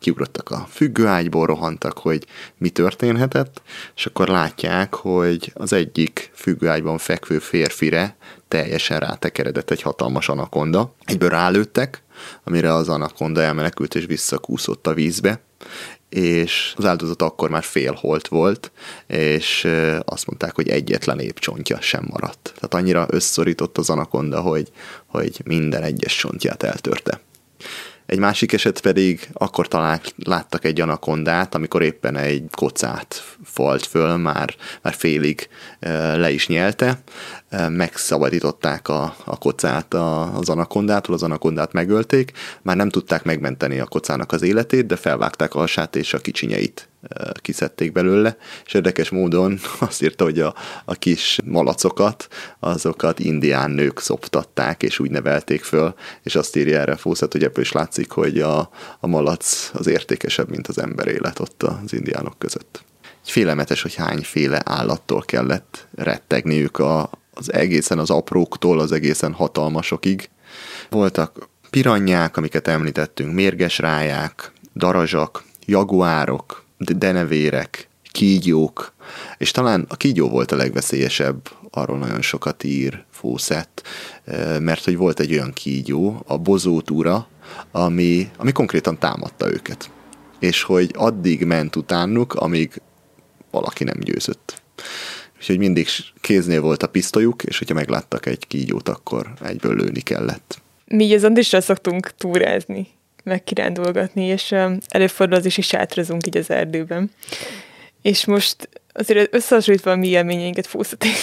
kiugrottak a függőágyból, rohantak, hogy mi történhetett, és akkor látják, hogy az egyik függőágyban fekvő férfire teljesen rátekeredett egy hatalmas anakonda. Egyből rálőttek, amire az anakonda elmenekült és visszakúszott a vízbe, és az áldozat akkor már félholt volt, és azt mondták, hogy egyetlen épcsontja sem maradt. Tehát annyira összszorított az anakonda, hogy minden egyes csontját eltörte. Egy másik eset pedig akkor láttak egy anakondát, amikor éppen egy kocát falt föl, már félig le is nyelte. Megszabadították a kocát az anakondától, az anakondát megölték. Már nem tudták megmenteni a kocának az életét, de felvágták a hasát és a kicsinyeit kiszedték belőle, és érdekes módon azt írta, hogy a kis malacokat, azokat indián nők szoptatták, és úgy nevelték föl, és azt írja erre Fawcett, hogy ebből is látszik, hogy a malac az értékesebb, mint az ember élet ott az indiánok között. Félelmetes, hogy hányféle állattól kellett rettegniük az egészen az apróktól, az egészen hatalmasokig. Voltak piranyák, amiket említettünk, mérgesráják, darazsak, jaguárok, denevérek, kígyók, és talán a kígyó volt a legveszélyesebb, arról nagyon sokat ír Fawcett, mert hogy volt egy olyan kígyó, a bozótúra, ami konkrétan támadta őket. És hogy addig ment utánuk, amíg valaki nem győzött. Úgyhogy mindig kéznél volt a pisztolyuk, és hogyha megláttak egy kígyót, akkor egyből lőni kellett. Mi így az Andrissal szoktunk túrázni, meg kirándulgatni, és előfordul az is, hogy sátrozunk így az erdőben. És most azért összehasonlítva a mi élményeinket Fawcették.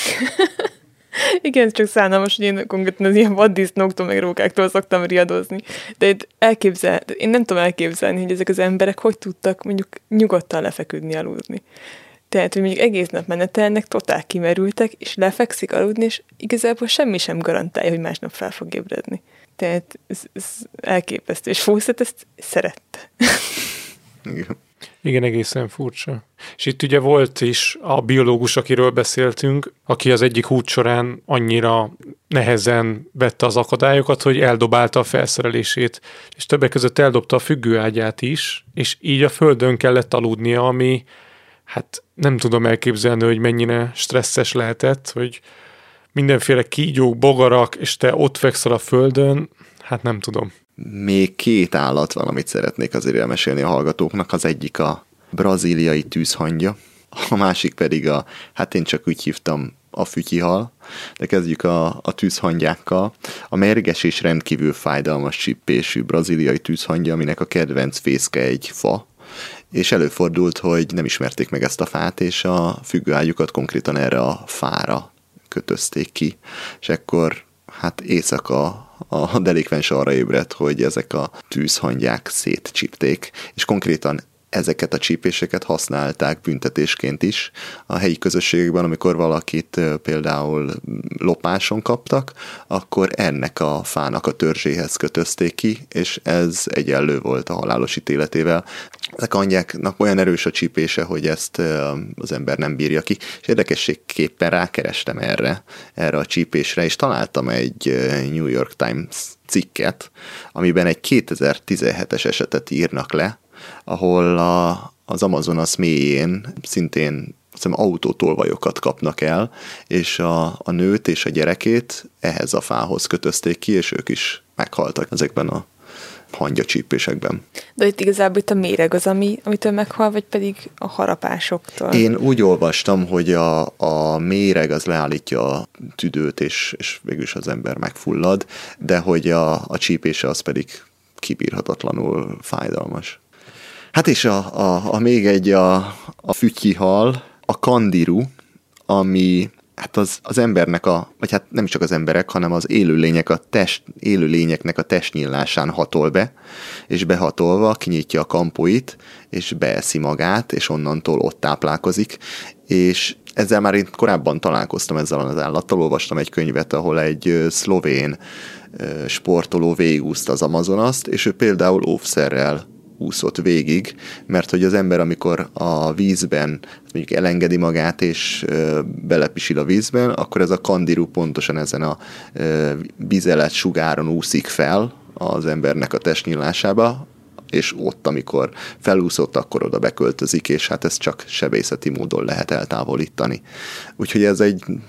Igen, csak szánalmas, hogy én konkrétan az ilyen vaddisznóktól, meg rókáktól szoktam riadozni. De én nem tudom elképzelni, hogy ezek az emberek hogy tudtak mondjuk nyugodtan lefeküdni, aludni. Tehát, hogy mondjuk egész nap menetelnek, totál kimerültek, és lefekszik aludni, és igazából semmi sem garantálja, hogy másnap fel fog ébredni. Tehát ez elképesztő, és Fawcett ezt szerette. Igen, egészen furcsa. És itt ugye volt is a biológus, akiről beszéltünk, aki az egyik út során annyira nehezen vette az akadályokat, hogy eldobálta a felszerelését, és többek között eldobta a függőágyát is, és így a földön kellett aludnia, ami hát nem tudom elképzelni, hogy mennyire stresszes lehetett, hogy mindenféle kígyók, bogarak, és te ott fekszel a földön, hát nem tudom. Még két állat van, amit szeretnék azért elmesélni a hallgatóknak. Az egyik a brazíliai tűzhangya, a másik pedig hát én csak úgy hívtam, a fütyihal, de kezdjük a tűzhangyákkal. A mérges és rendkívül fájdalmas csippésű brazíliai tűzhangya, aminek a kedvenc fészke egy fa, és előfordult, hogy nem ismerték meg ezt a fát, és a függőágyukat konkrétan erre a fára kötözték ki, és akkor hát éjszaka a delikvens arra ébredt, hogy ezek a tűzhangyák szétcsípték, és konkrétan ezeket a csípéseket használták büntetésként is a helyi közösségekben, amikor valakit például lopáson kaptak, akkor ennek a fának a törzséhez kötözték ki, és ez egyenlő volt a halálos ítéletével. Ezek a hangyáknak olyan erős a csípése, hogy ezt az ember nem bírja ki, és érdekességképpen rákerestem erre a csípésre, és találtam egy New York Times cikket, amiben egy 2017-es esetet írnak le, ahol az Amazonas mélyén szintén autótolvajokat kapnak el, és a nőt és a gyerekét ehhez a fához kötözték ki, és ők is meghaltak ezekben a hangyacsípésekben. De itt igazából itt a méreg az, amitől meghal, vagy pedig a harapásoktól? Én úgy olvastam, hogy a méreg az leállítja a tüdőt, és végülis az ember megfullad, de hogy a csípése az pedig kibírhatatlanul fájdalmas. Hát és a még egy a fütyihal, a kandiru, ami hát az embernek vagy hát nem csak az emberek, hanem az élőlényeknek a testnyílásán hatol be, és behatolva kinyitja a kampóit, és beeszi magát, és onnantól ott táplálkozik, és ezzel már én korábban találkoztam ezzel az állattal, olvastam egy könyvet, ahol egy szlovén sportoló végigúszta az Amazonast, és ő például óvszerrel úszott végig, mert hogy az ember, amikor a vízben mondjuk elengedi magát, és belepisil a vízben, akkor ez a kandiru pontosan ezen a vizelet sugáron úszik fel az embernek a testnyílásába, és ott, amikor felúszott, akkor oda beköltözik, és hát ezt csak sebészeti módon lehet eltávolítani. Úgyhogy ez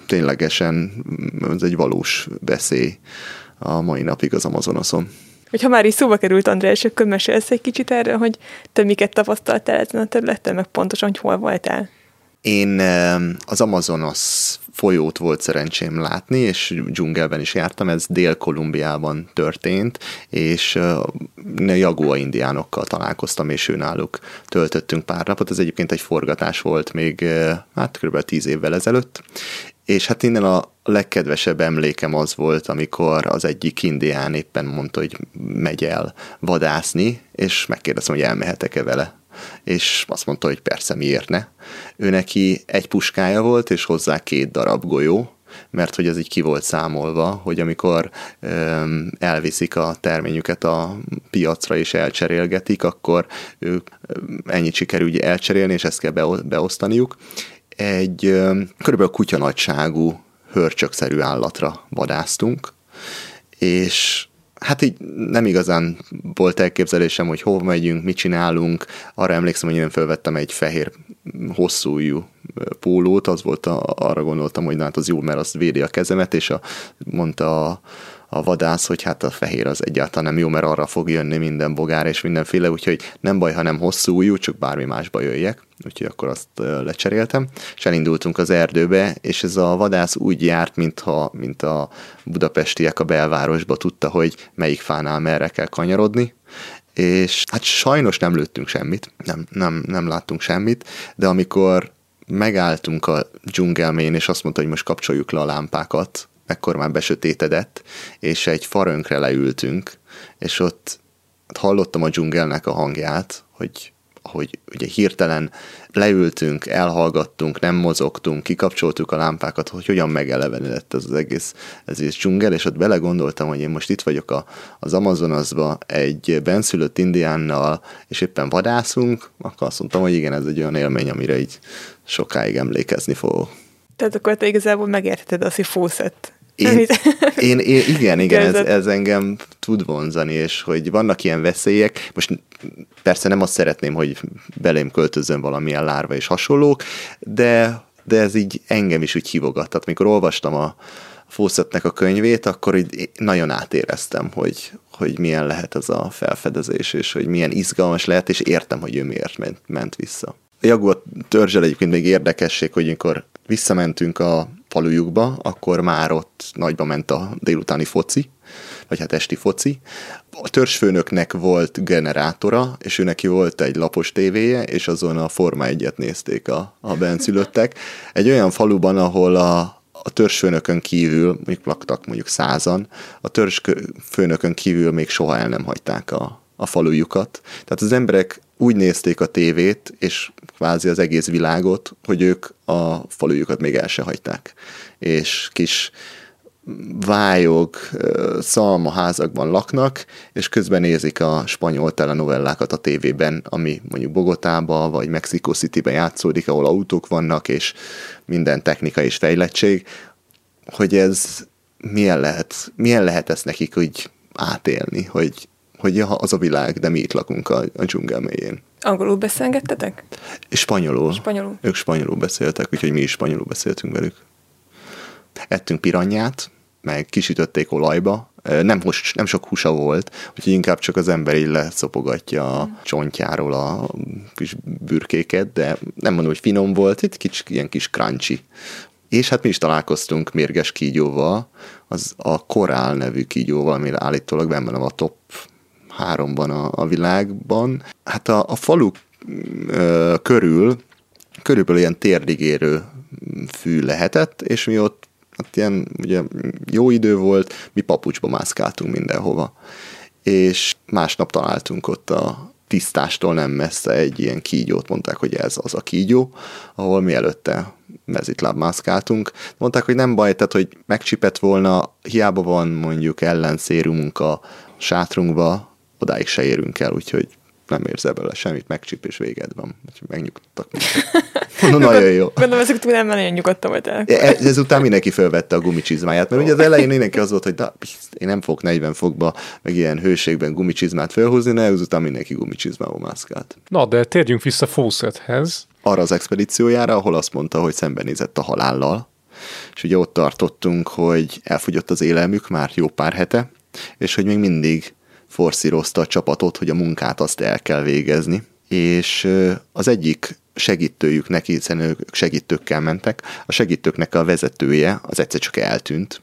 egy valós veszély a mai napig az Amazonoson. Ha már is szóba került, András, akkor mesélsz egy kicsit erről, hogy te miket tapasztaltál ezen a területen, meg pontosan, hogy hol voltál? Én az Amazonas folyót volt szerencsém látni, és dzsungelben is jártam, ez Dél-Kolumbiában történt, és Jagua indiánokkal találkoztam, és őnáluk töltöttünk pár napot. Ez egyébként egy forgatás volt még kb. 10 évvel ezelőtt, és hát innen a legkedvesebb emlékem az volt, amikor az egyik indián éppen mondta, hogy megy el vadászni, és megkérdeztem, hogy elmehetek-e vele. És azt mondta, hogy persze, miért ne. Ő neki egy puskája volt, és hozzá 2 darab golyó, mert hogy ez így ki volt számolva, hogy amikor elviszik a terményüket a piacra és elcserélgetik, akkor ők ennyit sikerül elcserélni, és ezt kell beosztaniuk. Egy körülbelül kutyanagyságú, hörcsökszerű állatra vadásztunk, és hát így nem igazán volt elképzelésem, hogy hova megyünk, mit csinálunk. Arra emlékszem, hogy én felvettem egy fehér hosszújú pólót, arra gondoltam, hogy hát az jó, mert az védi a kezemet, és mondta a vadász, hogy hát a fehér az egyáltalán nem jó, mert arra fog jönni minden bogár és mindenféle, úgyhogy nem baj, hanem hosszú ujjú, csak bármi másba jöjjek. Úgyhogy akkor azt lecseréltem, és elindultunk az erdőbe, és ez a vadász úgy járt, mint a budapestiek a belvárosba, tudta, hogy melyik fánál merre kell kanyarodni, és hát sajnos nem lőttünk semmit, nem láttunk semmit, de amikor megálltunk a dzsungelmén, és azt mondta, hogy most kapcsoljuk le a lámpákat, ekkor már besötétedett, és egy farönkre leültünk, és ott hallottam a dzsungelnek a hangját, hogy ugye hirtelen leültünk, elhallgattunk, nem mozogtunk, kikapcsoltuk a lámpákat, hogy hogyan megelevenedett ez az egész dzsungel, és ott belegondoltam, hogy én most itt vagyok az Amazonasba egy benszülött indiánnal, és éppen vadászunk, akkor azt mondtam, hogy igen, ez egy olyan élmény, amire így sokáig emlékezni fogok. Tehát akkor te igazából megértheted azt, hogy fószett. Igen, ez engem tud vonzani, és hogy vannak ilyen veszélyek. Most persze nem azt szeretném, hogy belém költözön valamilyen lárva és hasonlók, de ez így engem is úgy hívogat. Tehát mikor olvastam a Fawcettnek a könyvét, akkor így nagyon átéreztem, hogy milyen lehet ez a felfedezés, és hogy milyen izgalmas lehet, és értem, hogy ő miért ment vissza. A Jagua törzsel egyébként még érdekesség, hogy amikor visszamentünk a falujukba, akkor már ott nagyba ment a délutáni foci, vagy hát esti foci. A törzsfőnöknek volt generátora, és ő neki volt egy lapos tévéje, és azon a Forma 1-et nézték a benszülöttek. Egy olyan faluban, ahol a törzsfőnökön kívül, mondjuk laktak mondjuk 100-an, a törzsfőnökön kívül még soha el nem hagyták a falujukat. Tehát az emberek úgy nézték a tévét, és kvázi az egész világot, hogy ők a falujukat még el se hagyták. És kis vályog, szalmaházakban laknak, és közben nézik a spanyol telenovellákat a tévében, ami mondjuk Bogotában vagy Mexico Cityben játszódik, ahol autók vannak, és minden technika és fejlettség, hogy ez milyen lehet ezt nekik úgy átélni, hogy az a világ, de mi itt lakunk a dzsungel mélyén. Angolul beszélgettetek? Spanyolul. Ők spanyolul beszéltek, úgyhogy mi is spanyolul beszéltünk velük. Ettünk piranyát, meg kisütötték olajba. Nem sok húsa volt, úgyhogy inkább csak az ember így leszopogatja a csontjáról a kis bürkéket, de nem mondom, hogy finom volt, itt ilyen kis crunchy. És hát mi is találkoztunk mérges kígyóval, az a korál nevű kígyóval, ami állítólag benne van a top 3-ban a világban. Hát a falu körülbelül ilyen térdig érő fű lehetett, és mi ott hát ilyen ugye jó idő volt, mi papucsba mászkáltunk mindenhova. És másnap találtunk ott a tisztástól nem messze egy ilyen kígyót, mondták, hogy ez az a kígyó, ahol mi előtte mezitláb mászkáltunk. Mondták, hogy nem baj, tehát hogy megcsipett volna, hiába van mondjuk ellenszérumunk a sátrunkba, odáig se érünk el, úgyhogy nem érzel belőle semmit, megcsíp és véged van. Megnyugodtak. Nagyon jó. Gondolom, ezek túl nem nagyon nyugodtam volt el. Ezután mindenki felvette a gumicsizmáját, mert ugye az elején mindenki az volt, hogy én nem fogok 40 fokba, meg ilyen hőségben gumicsizmát felhúzni, de ezután mindenki gumicsizmába mászkált. Na, de térjünk vissza Fawcetthez. Arra az expedíciójára, ahol azt mondta, hogy szembenézett a halállal. És ugye ott tartottunk, hogy elfogyott az élelmük már jó pár hete, és hogy még mindig forszírozta a csapatot, hogy a munkát azt el kell végezni. És az egyik segítőjük neki, hiszen ők segítőkkel mentek, a segítőknek a vezetője az egyszer csak eltűnt,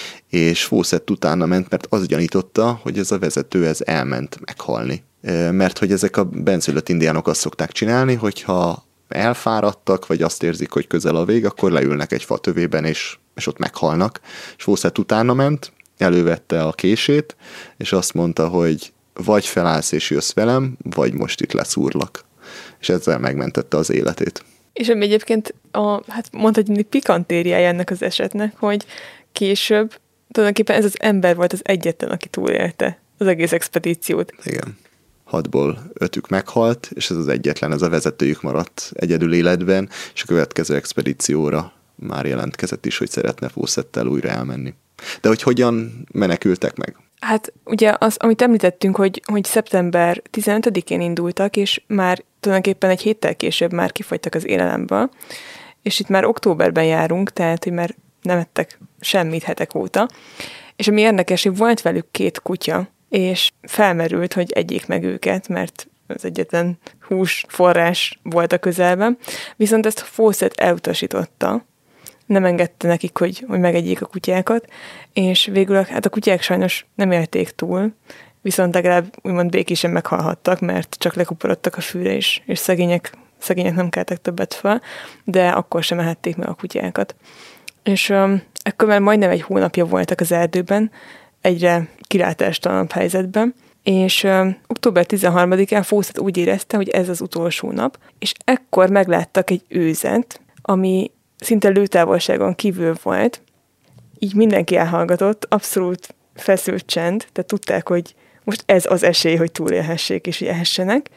és Fawcett utána ment, mert az gyanította, hogy ez a vezető elment meghalni. Mert hogy ezek a benszülött indiánok azt szokták csinálni, hogyha elfáradtak, vagy azt érzik, hogy közel a vég, akkor leülnek egy fa tövében, és ott meghalnak. És Fawcett utána ment, elővette a kését, és azt mondta, hogy vagy felállsz és jössz velem, vagy most itt leszúrlak. És ezzel megmentette az életét. És ami egyébként hát mondhatni pikantériája ennek az esetnek, hogy később tulajdonképpen ez az ember volt az egyetlen, aki túlélte az egész expedíciót. Igen. 6-ból 5-ük meghalt, és ez az egyetlen, ez a vezetőjük maradt egyedül életben, és a következő expedícióra már jelentkezett is, hogy szeretne Fawcettel újra elmenni. De hogy hogyan menekültek meg? Hát ugye az, amit említettünk, hogy szeptember 15-én indultak, és már tulajdonképpen egy héttel később már kifogytak az élelemből, és itt már októberben járunk, tehát hogy már nem ettek semmit hetek óta. És ami érdekes, hogy volt velük 2 kutya, és felmerült, hogy egyék meg őket, mert az egyetlen húsforrás volt a közelben. Viszont ezt Fawcett elutasította, nem engedte nekik, hogy megegyék a kutyákat, és végül hát a kutyák sajnos nem élték túl, viszont legalább úgymond békésen meghalhattak, mert csak lekuporodtak a fűre is, és szegények nem keltek többet fel, de akkor sem ehették meg a kutyákat. És ekkor már majdnem egy hónapja voltak az erdőben, egyre kilátástalanabb helyzetben, és október 13-án Fawcett úgy érezte, hogy ez az utolsó nap, és ekkor megláttak egy őzet, ami szinte lőtávolságon kívül volt, így mindenki elhallgatott, abszolút feszült csend, tehát tudták, hogy most ez az esély, hogy túlélhessék és hogy ehessenek,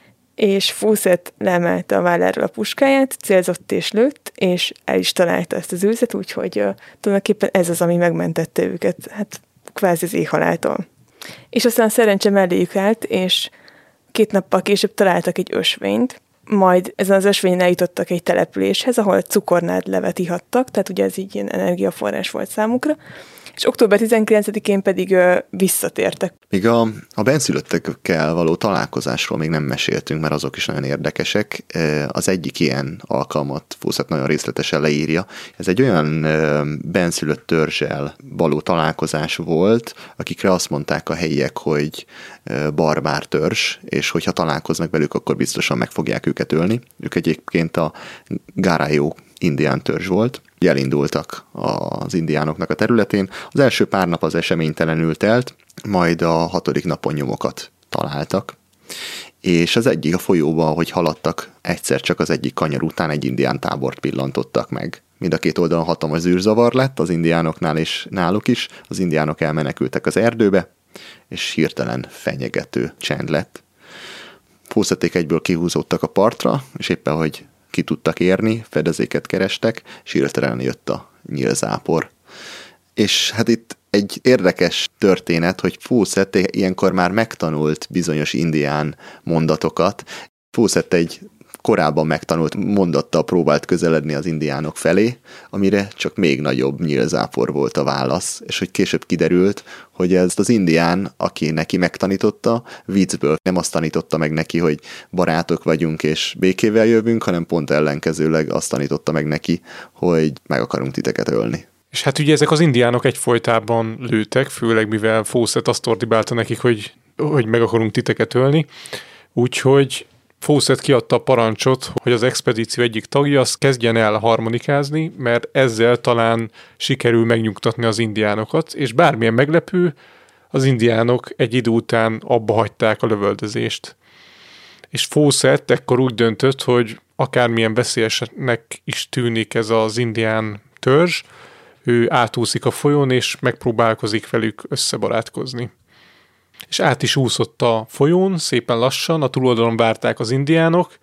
és Fawcett leemelte a válláról a puskáját, célzott és lőtt, és el is találta ezt az őzet, úgyhogy tulajdonképpen ez az, ami megmentette őket, hát kvázi az éhhaláltól. És aztán a szerencse melléjük állt, és 2 nappal később találtak egy ösvényt, majd ezen az ösvényen eljutottak egy településhez, ahol cukornádlevet ihattak, tehát ugye ez így ilyen energiaforrás volt számukra, és október 19-én pedig visszatértek. Még a benszülöttekkel való találkozásról még nem meséltünk, mert azok is nagyon érdekesek. Az egyik ilyen alkalmat Fawcett nagyon részletesen leírja. Ez egy olyan benszülött törzsel való találkozás volt, akikre azt mondták a helyiek, hogy barbár törzs, és hogyha találkoznak velük, akkor biztosan meg fogják őket ölni. Ők egyébként a Garayo indián törzs volt. Elindultak az indiánoknak a területén. Az első pár nap az eseménytelenül telt, majd a 6. napon nyomokat találtak. És az egyik a folyóban, ahogy haladtak, egyszer csak az egyik kanyar után egy indián tábort pillantottak meg. Mind a 2 oldalon hatalmas zűrzavar lett, az indiánoknál és náluk is. Az indiánok elmenekültek az erdőbe, és hirtelen fenyegető csend lett. Fawcették egyből kihúzódtak a partra, és éppen, hogy ki tudtak érni, fedezéket kerestek, és hirtelen jött a nyílzápor. És hát itt egy érdekes történet, hogy Fawcett ilyenkor már megtanult bizonyos indián mondatokat. Fawcett egy korábban megtanult mondattal próbált közeledni az indiánok felé, amire csak még nagyobb nyílzápor volt a válasz, és hogy később kiderült, hogy ez az indián, aki neki megtanította, viccből nem azt tanította meg neki, hogy barátok vagyunk és békével jövünk, hanem pont ellenkezőleg azt tanította meg neki, hogy meg akarunk titeket ölni. És hát ugye ezek az indiánok egyfolytában lőtek, főleg mivel Fawcett azt ordibálta nekik, hogy meg akarunk titeket ölni, úgyhogy Fawcett kiadta a parancsot, hogy az expedíció egyik tagja az kezdjen el harmonikázni, mert ezzel talán sikerül megnyugtatni az indiánokat, és bármilyen meglepő, az indiánok egy idő után abba hagyták a lövöldözést. És Fawcett ekkor úgy döntött, hogy akármilyen veszélyesnek is tűnik ez az indián törzs, ő átúszik a folyón, és megpróbálkozik velük összebarátkozni. és át is úszott a folyón, szépen lassan, a túloldalon várták az indiánok,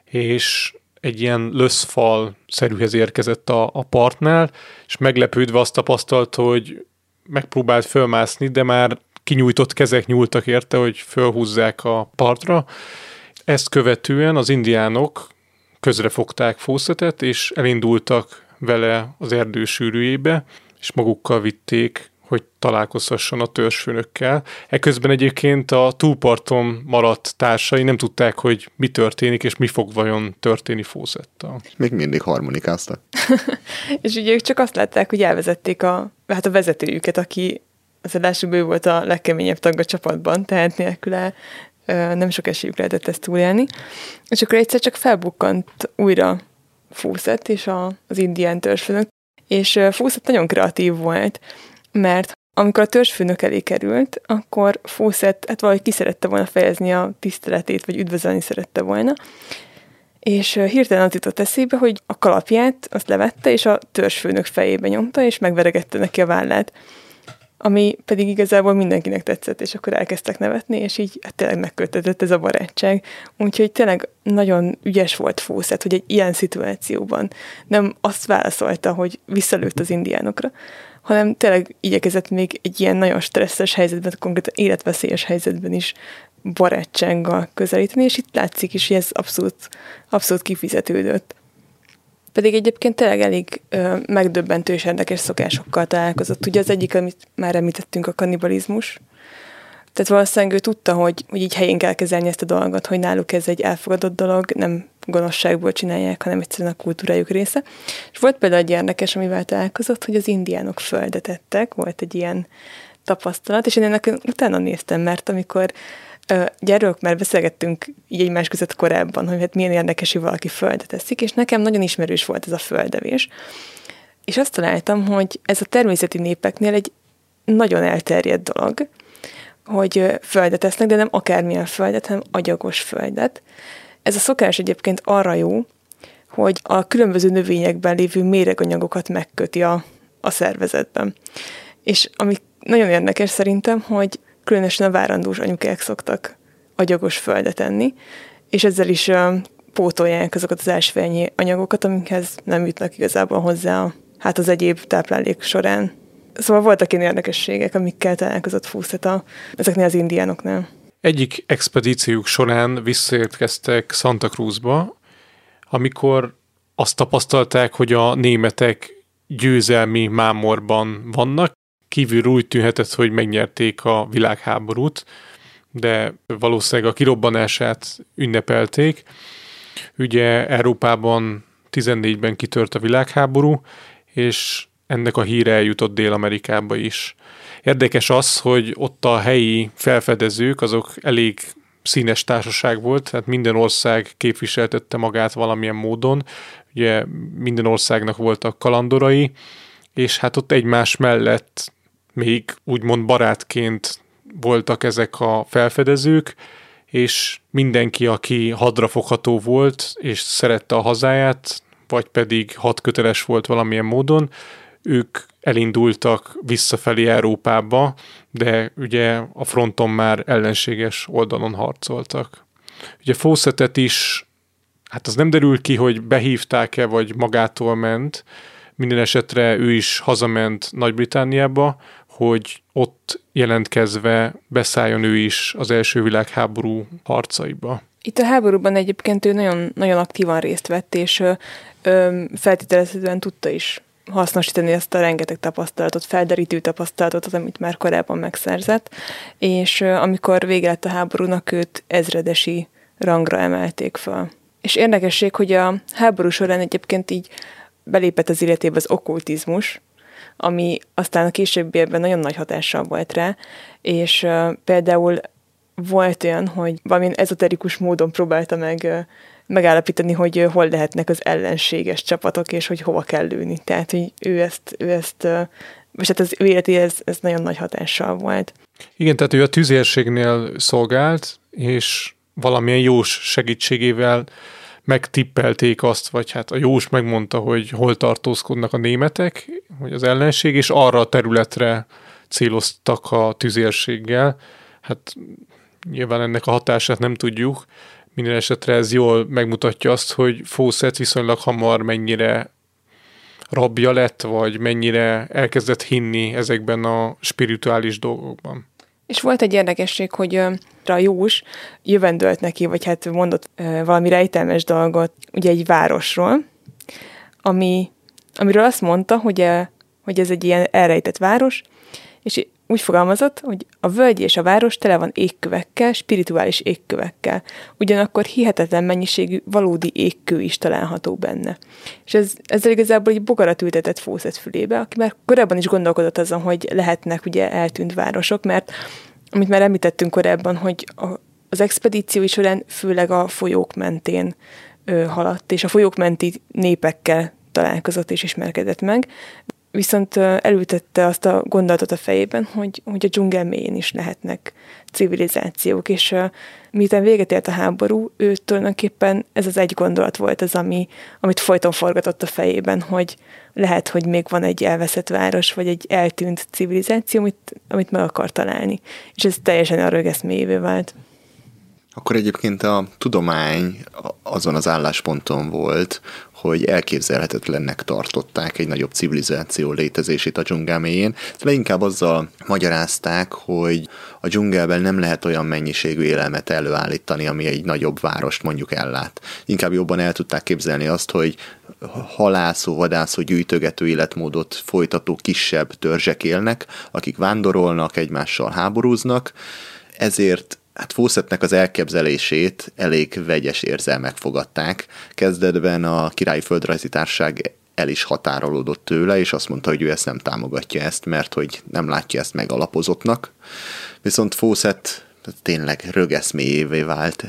és egy ilyen löszfal-szerűhez érkezett a partnál, és meglepődve azt tapasztalta, hogy megpróbált fölmászni, de már kinyújtott kezek nyúltak érte, hogy fölhúzzák a partra. Ezt követően az indiánok közrefogták Fawcettet, és elindultak vele az erdő sűrűjébe, és magukkal vitték, hogy találkozhasson a törzsfőnökkel. Eközben egyébként a túlparton maradt társai nem tudták, hogy mi történik, és mi fog vajon történni Fawcettal. Még mindig harmonikáztak. És ugye ők csak azt látták, hogy elvezették a vezetőjüket, aki az lássuk, ő volt a legkeményebb tag a csapatban, tehát nélküle nem sok esélyük lehetett ezt túlélni. És akkor egyszer csak felbukkant újra Fawcett és az indián törzsfőnök, és Fawcett nagyon kreatív volt, mert amikor a törzsfőnök elé került, akkor Fawcett valahogy ki szerette volna fejezni a tiszteletét, vagy üdvözölni szerette volna, és hirtelen az jutott eszébe, hogy a kalapját azt levette, és a törzsfőnök fejébe nyomta, és megveregette neki a vállát, ami pedig igazából mindenkinek tetszett, és akkor elkezdtek nevetni, és így tényleg megköttetett ez a barátság. Úgyhogy tényleg nagyon ügyes volt Fawcett, hogy egy ilyen szituációban nem azt válaszolta, hogy visszalőtt az indiánokra, hanem tényleg igyekezett még egy ilyen nagyon stresszes helyzetben, konkrétan életveszélyes helyzetben is barátsággal közelíteni, és itt látszik is, hogy ez abszolút kifizetődött. Pedig egyébként tényleg elég megdöbbentő és érdekes szokásokkal találkozott. Ugye az egyik, amit már említettünk, a kannibalizmus. Tehát valószínűleg ő tudta, hogy így helyén kell kezelni ezt a dolgot, hogy náluk ez egy elfogadott dolog, nem gonoszságból csinálják, hanem egyszerűen a kultúrájuk része. És volt például egy érdekes, amivel találkozott, hogy az indiánok földet ettek, volt egy ilyen tapasztalat, és én ennek utána néztem, mert amikor gyerünk, már beszélgettünk így egymás között korábban, hogy hát milyen érdekes, hogy valaki földet eszik, és nekem nagyon ismerős volt ez a földevés. És azt találtam, hogy ez a természeti népeknél egy nagyon elterjedt dolog, hogy földet esznek, de nem akármilyen földet, hanem agyagos földet. Ez a szokás egyébként arra jó, hogy a különböző növényekben lévő méreganyagokat megköti a szervezetben. És ami nagyon érdekes szerintem, hogy különösen a várandós anyukák szoktak agyagos földet enni, és ezzel is pótolják azokat az ásványi anyagokat, amikhez nem jutnak igazából hozzá az egyéb táplálék során. Szóval voltak ilyen érdekességek, amikkel találkozott Fawcett ezeknél az indiánoknál. Egyik expedíciók során visszaérkeztek Santa Cruzba, amikor azt tapasztalták, hogy a németek győzelmi mámorban vannak. Kívülről úgy tűnhetett, hogy megnyerték a világháborút, de valószínűleg a kirobbanását ünnepelték. Ugye Európában 14-ben kitört a világháború, és ennek a híre eljutott Dél-Amerikába is. Érdekes az, hogy ott a helyi felfedezők, azok elég színes társaság volt, tehát minden ország képviseltette magát valamilyen módon. Ugye minden országnak voltak kalandorai, és hát ott egymás mellett még úgymond barátként voltak ezek a felfedezők, és mindenki, aki hadrafogható volt, és szerette a hazáját, vagy pedig hadköteles volt valamilyen módon, ők elindultak visszafelé Európába, de ugye a fronton már ellenséges oldalon harcoltak. Ugye Fawcettet is, hát az nem derül ki, hogy behívták-e, vagy magától ment, minden esetre ő is hazament Nagy-Britanniába, hogy ott jelentkezve beszálljon ő is az első világháború harcaiba. Itt a háborúban egyébként ő nagyon, nagyon aktívan részt vett, és feltételezhetően tudta is hasznosítani ezt a rengeteg tapasztalatot, felderítő tapasztalatot, amit már korábban megszerzett, és amikor vége lett a háborúnak, őt ezredesi rangra emelték fel. És érdekesség, hogy a háború során egyébként így belépett az életébe az okkultizmus, ami aztán a későbbiekben nagyon nagy hatással volt rá, és például volt olyan, hogy valamilyen ezoterikus módon próbálta megállapítani, hogy hol lehetnek az ellenséges csapatok, és hogy hova kell lőni. Tehát, hogy ő ezt vagy hát az ő életéhez ez nagyon nagy hatással volt. Igen, tehát ő a tüzérségnél szolgált, és valamilyen jós segítségével megtippelték azt, vagy hát a jós megmondta, hogy hol tartózkodnak a németek, vagy az ellenség, és arra a területre céloztak a tüzérséggel. hát nyilván ennek a hatását nem tudjuk. Minden esetre ez jól megmutatja azt, hogy Fawcett viszonylag hamar mennyire rabja lett, vagy mennyire elkezdett hinni ezekben a spirituális dolgokban. És volt egy érdekesség, hogy a Jós jövendölt neki, vagy hát mondott valami rejtelmes dolgot ugye egy városról, amiről azt mondta, hogy ez egy ilyen elrejtett város, és úgy fogalmazott, hogy a völgy és a város tele van égkövekkel, spirituális égkövekkel. Ugyanakkor hihetetlen mennyiségű valódi égkő is található benne. És ezzel igazából egy bogarat ültetett Fawcett fülébe, aki már korábban is gondolkodott azon, hogy lehetnek ugye eltűnt városok, mert amit már említettünk korábban, hogy az expedíció során főleg a folyók mentén haladt, és a folyók menti népekkel találkozott és ismerkedett meg, viszont elültette azt a gondolatot a fejében, hogy a dzsungel mélyén is lehetnek civilizációk, és miután véget ért a háború, ő tulajdonképpen ez az egy gondolat volt az, amit folyton forgatott a fejében, hogy lehet, hogy még van egy elveszett város, vagy egy eltűnt civilizáció, amit meg akar találni. És ez teljesen a rögeszméjévé vált. Akkor egyébként a tudomány azon az állásponton volt, hogy elképzelhetetlennek tartották egy nagyobb civilizáció létezését a dzsungel mélyén. Leginkább azzal magyarázták, hogy a dzsungelben nem lehet olyan mennyiségű élelmet előállítani, ami egy nagyobb várost mondjuk ellát. Inkább jobban el tudták képzelni azt, hogy halászó, vadászó, gyűjtögető életmódot folytató kisebb törzsek élnek, akik vándorolnak, egymással háborúznak, ezért hát Fawcettnek az elképzelését elég vegyes érzelmek fogadták. Kezdetben a Királyi Földrajzi Társaság el is határolódott tőle, és azt mondta, hogy ő ezt nem támogatja ezt, mert hogy nem látja ezt megalapozottnak. Viszont Fawcett tényleg rögeszméjévé vált,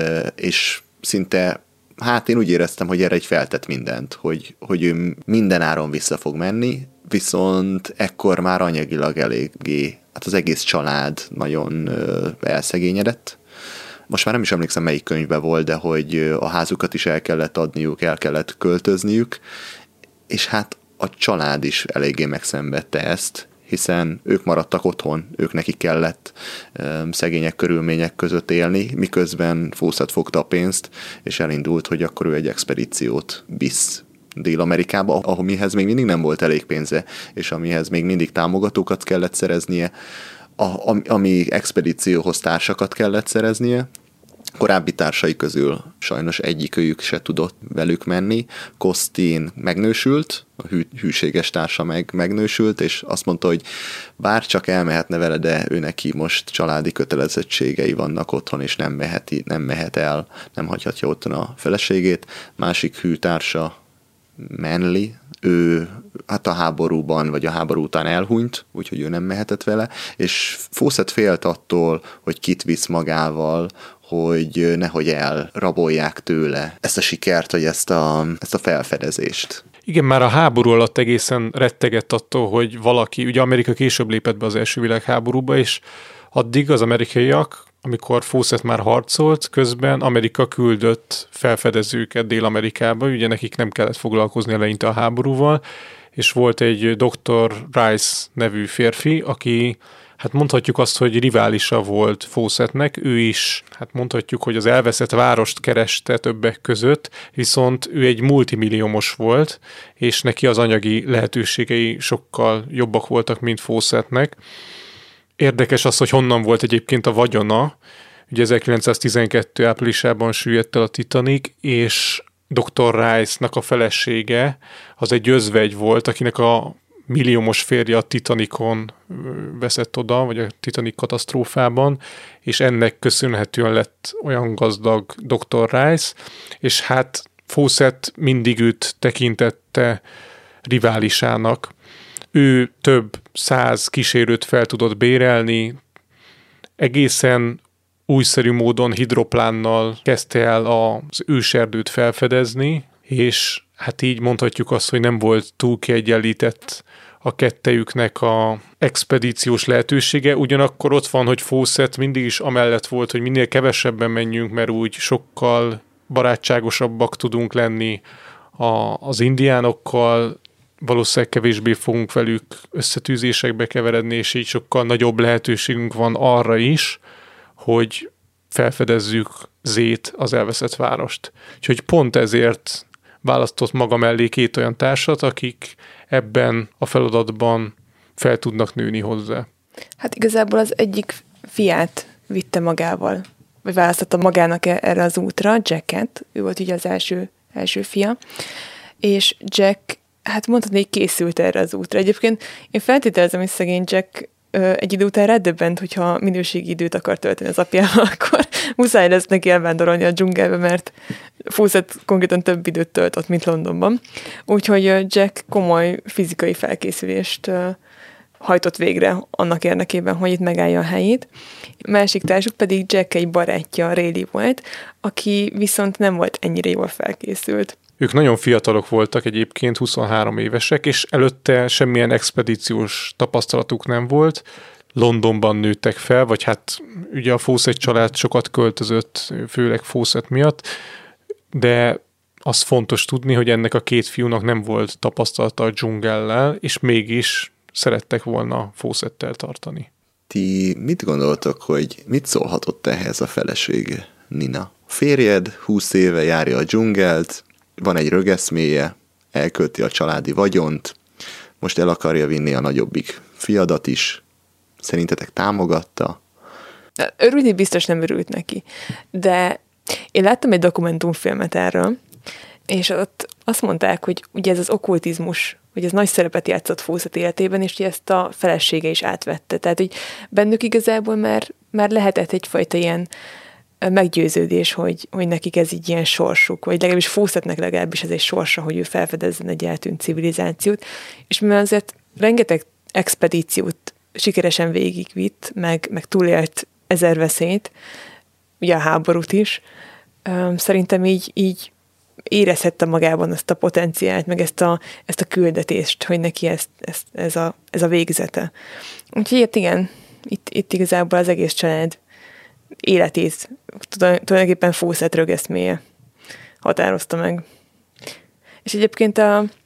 és szinte, hát én úgy éreztem, hogy erre egy feltett mindent, hogy ő minden áron vissza fog menni, viszont ekkor már anyagilag eléggé, hát az egész család nagyon elszegényedett. Most már nem is emlékszem, melyik könyvben volt, de hogy a házukat is el kellett adniuk, el kellett költözniük, és hát a család is eléggé megszenvedte ezt, hiszen ők maradtak otthon, ők nekik kellett szegények körülmények között élni, miközben Fawcett fogta a pénzt, és elindult, hogy akkor ő egy expedíciót visz Dél-Amerikába, amihez még mindig nem volt elég pénze, és amihez még mindig támogatókat kellett szereznie, ami expedícióhoz társakat kellett szereznie. Korábbi társai közül sajnos egyikőjük se tudott velük menni. Costin megnősült, a hűséges társa megnősült, és azt mondta, hogy bár csak elmehetne vele, de ő neki most családi kötelezettségei vannak otthon, és nem mehet el, nem hagyhatja otthon a feleségét. Másik hűtársa, Manly, ő hát a háborúban, vagy a háború után elhunyt, úgyhogy ő nem mehetett vele, és Fawcett félt attól, hogy kit visz magával, hogy nehogy elrabolják tőle ezt a sikert, vagy ezt a felfedezést. Igen, már a háború alatt egészen rettegett attól, hogy valaki, ugye Amerika később lépett be az első világháborúba, és addig az amerikaiak, amikor Fawcett már harcolt, közben Amerika küldött felfedezőket Dél-Amerikába, ugye nekik nem kellett foglalkozni eleinte a háborúval, és volt egy Dr. Rice nevű férfi, aki, hát mondhatjuk azt, hogy riválisa volt Fawcettnek, ő is, hát mondhatjuk, hogy az elveszett várost kereste többek között, viszont ő egy multimilliómos volt, és neki az anyagi lehetőségei sokkal jobbak voltak, mint Fawcettnek. Érdekes az, hogy honnan volt egyébként a vagyona. Ugye 1912. áprilisában süllyedt el a Titanic, és Dr. Rice-nak a felesége az egy özvegy volt, akinek a milliómos férje a Titanicon veszett oda, vagy a Titanic katasztrófában, és ennek köszönhetően lett olyan gazdag Dr. Rice, és hát Fawcett mindig őt tekintette riválisának. Ő több 100 kísérőt fel tudott bérelni, egészen újszerű módon hidroplánnal kezdte el az őserdőt felfedezni, és hát így mondhatjuk azt, hogy nem volt túl kiegyenlített a kettejüknek a expedíciós lehetősége, ugyanakkor ott van, hogy Fawcett mindig is amellett volt, hogy minél kevesebben menjünk, mert úgy sokkal barátságosabbak tudunk lenni az indiánokkal, valószínűleg kevésbé fogunk velük összetűzésekbe keveredni, és így sokkal nagyobb lehetőségünk van arra is, hogy felfedezzük Z-t, az elveszett várost. Úgyhogy pont ezért választott maga mellé 2 olyan társat, akik ebben a feladatban fel tudnak nőni hozzá. Hát igazából az egyik fiát vitte magával, vagy választotta magának erre az útra, Jacket, ő volt ugye az első fia, és Jack, hát mondhatni, hogy készült erre az útra. Egyébként én feltételezem, hogy szegény Jack egy idő után rádöbbent, hogyha minőségi időt akar tölteni az apjával, akkor muszáj lesz neki elvándorolni a dzsungelbe, mert Fawcett konkrétan több időt töltött, mint Londonban. Úgyhogy Jack komoly fizikai felkészülést hajtott végre annak érdekében, hogy itt megállja a helyét. A másik társuk pedig Jack egy barátja, Rayleigh volt, aki viszont nem volt ennyire jól felkészült. Ők nagyon fiatalok voltak egyébként, 23 évesek, és előtte semmilyen expedíciós tapasztalatuk nem volt. Londonban nőttek fel, vagy hát ugye a Fawcett család sokat költözött, főleg Fawcett miatt, de az fontos tudni, hogy ennek a 2 fiúnak nem volt tapasztalata a dzsungellel, és mégis szerettek volna Fawcettel tartani. Ti mit gondoltok, hogy mit szólhatott ehhez a felesége, Nina? Férjed 20 éve járja a dzsungelt, van egy rögeszméje, elkölti a családi vagyont, most el akarja vinni a nagyobbik fiadat is. Szerintetek támogatta? Örülni biztos nem örült neki, de én láttam egy dokumentumfilmet erről, és ott azt mondták, hogy ugye ez az okkultizmus, hogy ez nagy szerepet játszott Fawcett életében, és hogy ezt a felesége is átvette. Tehát, hogy bennük igazából már lehetett egyfajta ilyen meggyőződés, hogy nekik ez így ilyen sorsuk, vagy legalábbis Fawcettnek legalábbis ez egy sorsa, hogy ő felfedezzen egy eltűnt civilizációt, és mivel azért rengeteg expedíciót sikeresen végigvitt, meg túlélt 1000 veszélyt, ugye a háborút is, szerintem így érezhette magában ezt a potenciált, meg ezt a küldetést, hogy neki ez a végzete. Úgyhogy igen, itt igazából az egész család életét tulajdonképpen Fawcett rögeszméje határozta meg. És egyébként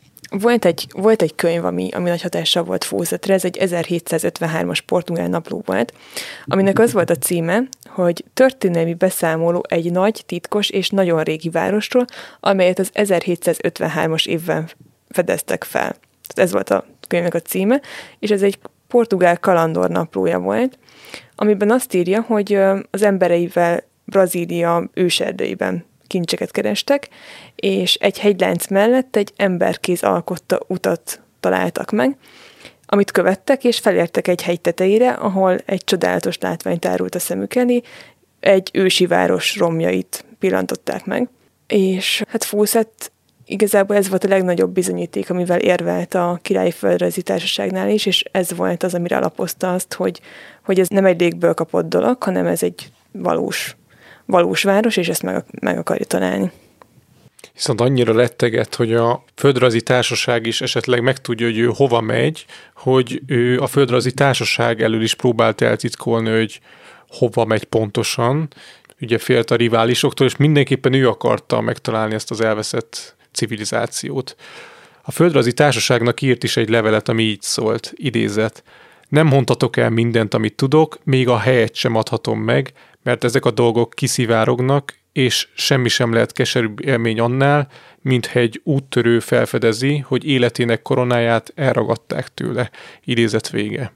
volt egy könyv, ami nagy hatással volt Fawcettre, ez egy 1753-as portugál napló volt, aminek az volt a címe, hogy történelmi beszámoló egy nagy, titkos és nagyon régi városról, amelyet az 1753-as évben fedeztek fel. Tehát ez volt a könyvnek a címe, és ez egy portugál kalandor naplója volt, amiben azt írja, hogy az embereivel Brazília őserdeiben kincseket kerestek, és egy hegylánc mellett egy emberkéz alkotta utat találtak meg, amit követtek, és felértek egy hegy tetejére, ahol egy csodálatos látvány tárult a szemük elé, egy ősi város romjait pillantották meg. És hát Fawcett igazából ez volt a legnagyobb bizonyíték, amivel érvelt a Királyi Földrajzi Társaságnál is, és ez volt az, amire alapozta azt, hogy ez nem egy légből kapott dolog, hanem ez egy valós város, és ezt meg akarja találni. Viszont annyira retteget, hogy a Földrajzi Társaság is esetleg megtudja, hogy ő hova megy, hogy ő a Földrajzi Társaság elől is próbált eltitkolni, hogy hova megy pontosan. Ugye félt a riválisoktól, és mindenképpen ő akarta megtalálni ezt az elveszett civilizációt. A Földrajzi Társaságnak írt is egy levelet, ami így szólt, idézet: nem mondhatok el mindent, amit tudok, még a helyet sem adhatom meg, mert ezek a dolgok kiszivárognak, és semmi sem lehet keserűbb élmény annál, mintha egy úttörő felfedezi, hogy életének koronáját elragadták tőle. Idézet vége.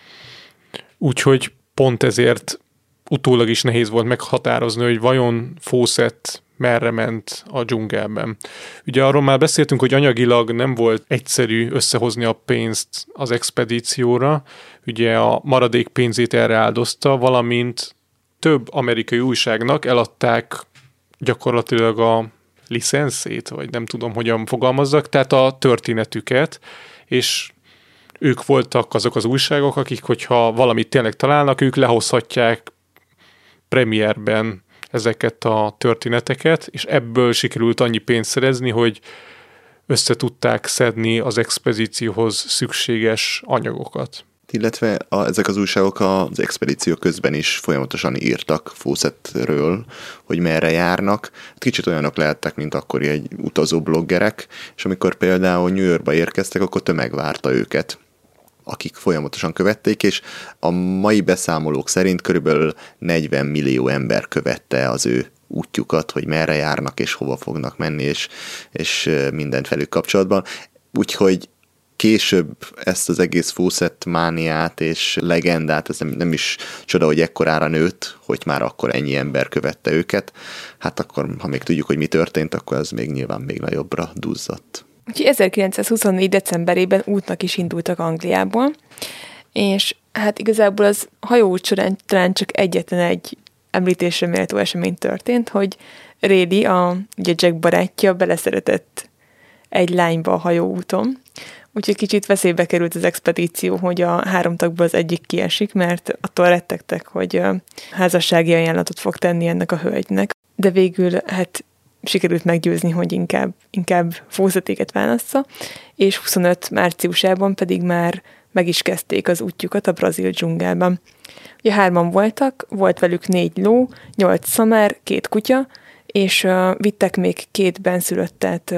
Úgyhogy pont ezért utólag is nehéz volt meghatározni, hogy vajon Fawcett merre ment a dzsungelben. Ugye arról már beszéltünk, hogy anyagilag nem volt egyszerű összehozni a pénzt az expedícióra, ugye a maradék pénzét erre áldozta, valamint több amerikai újságnak eladták gyakorlatilag a licenszét, vagy nem tudom, hogyan fogalmazzak, tehát a történetüket, és ők voltak azok az újságok, akik, hogyha valamit tényleg találnak, ők lehozhatják premierben ezeket a történeteket, és ebből sikerült annyi pénzt szerezni, hogy össze tudták szedni az expedícióhoz szükséges anyagokat. Illetve ezek az újságok az expedíció közben is folyamatosan írtak Fawcettről, hogy merre járnak. Kicsit olyanok lehettek, mint akkori egy utazó bloggerek, és amikor például New Yorkba érkeztek, akkor tömeg várta őket, akik folyamatosan követték, és a mai beszámolók szerint körülbelül 40 millió ember követte az ő útjukat, hogy merre járnak, és hova fognak menni, és mindent velük kapcsolatban. Úgyhogy később ezt az egész Fawcett mániát és legendát, ez nem is csoda, hogy ekkorára nőtt, hogy már akkor ennyi ember követte őket. Hát akkor, ha még tudjuk, hogy mi történt, akkor ez még nyilván még nagyobbra duzzadt. Úgyhogy 1924. decemberében útnak is indultak Angliából, és hát igazából az hajóút során talán csak egyetlen egy említésre méltó esemény történt, hogy Rayleigh, ugye Jack barátja beleszeretett egy lányba a hajóúton, úgyhogy kicsit veszélybe került az expedíció, hogy a 3 tagból az egyik kiesik, mert attól rettegtek, hogy házassági ajánlatot fog tenni ennek a hölgynek, de végül hát sikerült meggyőzni, hogy inkább Fawcettéket válassza, és 25 márciusában pedig már meg is kezdték az útjukat a brazil dzsungelben. Ugye 3-an voltak, volt velük 4 ló, 8 szamár, 2 kutya, és vittek még 2 benszülöttet,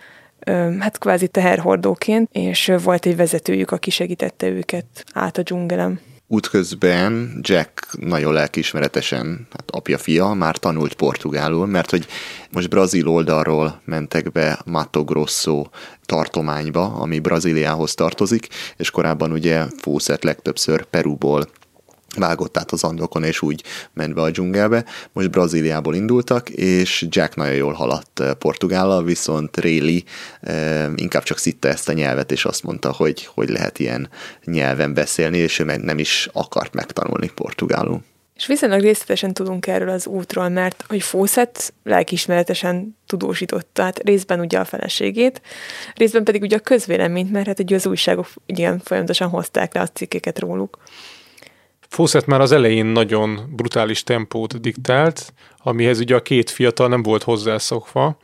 hát kvázi teherhordóként, és volt egy vezetőjük, aki segítette őket át a dzsungelen. Útközben Jack nagyon lelkiismeretesen, hát apja-fia, már tanult portugálul, mert hogy most brazil oldalról mentek be Mato Grosso tartományba, ami Brazíliához tartozik, és korábban ugye Fawcett legtöbbször Perúból vágott át az Andokon, és úgy ment be a dzsungelbe. Most Brazíliából indultak, és Jack nagyon jól haladt portugállal, viszont Rayleigh inkább csak szitta ezt a nyelvet, és azt mondta, hogy lehet ilyen nyelven beszélni, és ő nem is akart megtanulni portugálul. És viszonylag részletesen tudunk erről az útról, mert hogy Fawcett lelkiismeretesen tudósította, tehát részben ugye a feleségét, részben pedig ugye a közvéleményt, mert hát ugye az újságok igen folyamatosan hozták le a cikkeket róluk. Fawcett már az elején nagyon brutális tempót diktált, amihez ugye a 2 fiatal nem volt hozzászokva.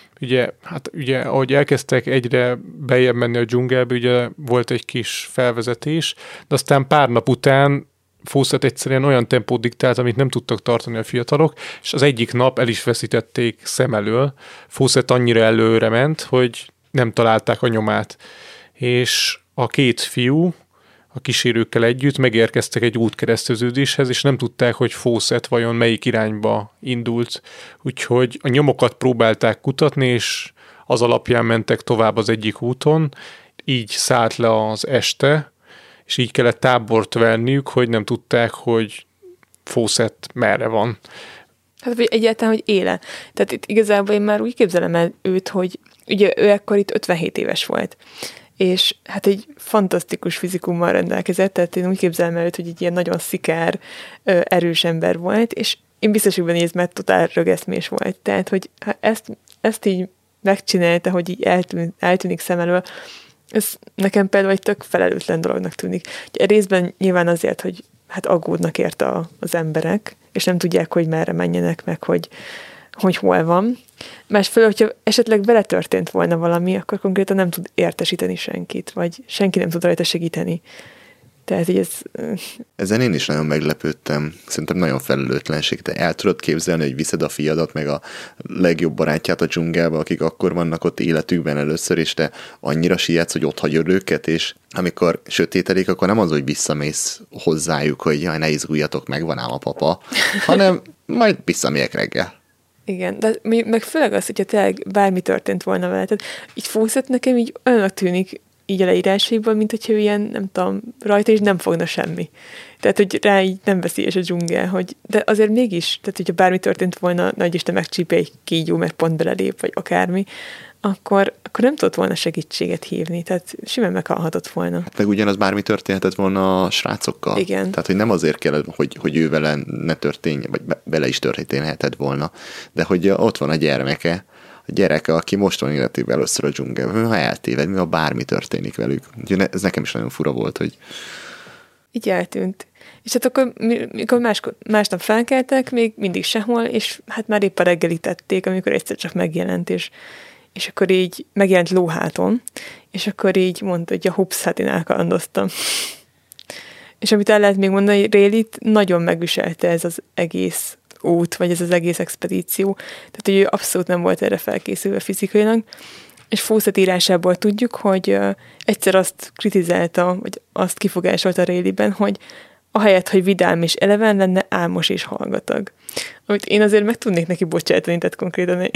Ugye, ahogy elkezdtek egyre beljebb menni a dzsungelbe, ugye volt egy kis felvezetés, de aztán pár nap után Fawcett egyszerűen olyan tempót diktált, amit nem tudtak tartani a fiatalok, és az egyik nap el is veszítették szem elől. Fawcett annyira előre ment, hogy nem találták a nyomát. És a 2 fiú a kísérőkkel együtt megérkeztek egy útkereszteződéshez, és nem tudták, hogy Fawcett vajon melyik irányba indult. Úgyhogy a nyomokat próbálták kutatni, és az alapján mentek tovább az egyik úton. Így szállt le az este, és így kellett tábort verniük, hogy nem tudták, hogy Fawcett merre van. Hát vagy egyáltalán, hogy éle. Tehát itt igazából én már úgy képzelem el őt, hogy ugye ő ekkor itt 57 éves volt. És hát egy fantasztikus fizikummal rendelkezett, tehát én úgy képzelem el őt, hogy egy ilyen nagyon szikár, erős ember volt, és én biztos, hogy benne ez már totál rögeszmés volt. Tehát, hogy ezt így megcsinálta, hogy így eltűnik szem elől, ez nekem például egy tök felelőtlen dolognak tűnik. Részben nyilván azért, hogy hát aggódnak érte az emberek, és nem tudják, hogy merre menjenek, meg hogy hol van. Másfelől, hogyha esetleg beletörtént volna valami, akkor konkrétan nem tud értesíteni senkit, vagy senki nem tud rajta segíteni. Tehát így ez... Ezen én is nagyon meglepődtem. Szerintem nagyon felelőtlenség. Te el tudod képzelni, hogy viszed a fiadat, meg a legjobb barátját a dzsungelbe, akik akkor vannak ott életükben először, és te annyira sietsz, hogy ott hagyod őket, és amikor sötétedik, akkor nem az, hogy visszamész hozzájuk, hogy jaj, ne izguljatok, megvan ám a papa, hanem majd visszamegyek reggel. Igen, de meg főleg az, hogyha tényleg bármi történt volna vele. Tehát így Fawcett nekem így olyannak tűnik így a leírásaiból, mint hogyha ilyen, nem tudom, rajta is nem fogna semmi. Tehát, hogy rá így nem veszélyes a dzsungel, de azért mégis, tehát hogyha bármi történt volna, nagy Isten megcsípje egy kígyó, mert pont belelép, vagy akármi, akkor nem tudott volna segítséget hívni, tehát simán meghalhatott volna. Hát meg ugyanaz bármi történhetett volna a srácokkal. Igen. Tehát, hogy nem azért kell, hogy ő vele ne történjen, vagy vele is történhetett volna, de hogy ott van a gyereke, aki most van életében először a dzsungelben, ha eltéved, mi ha bármi történik velük. Úgyhogy ez nekem is nagyon fura volt, hogy... Így eltűnt. És hát akkor, mikor másnap felkeltek, még mindig sehol, és hát már épp a reggelítették, amikor egyszer csak megjelent, és akkor így megjelent lóháton, és akkor így mondta, hogy hups, hát én elkalandoztam. És amit el lehet még mondani, Rayleigh nagyon megviselte ez az egész út, vagy ez az egész expedíció. Tehát, hogy ő abszolút nem volt erre felkészülve fizikailag. És Fawcett írásából tudjuk, hogy egyszer azt kritizálta, vagy azt kifogásolta Rayleighben, hogy ahelyett, hogy vidám és eleven lenne, álmos és hallgatag. Amit én azért meg tudnék neki bocsátani, tehát konkrétan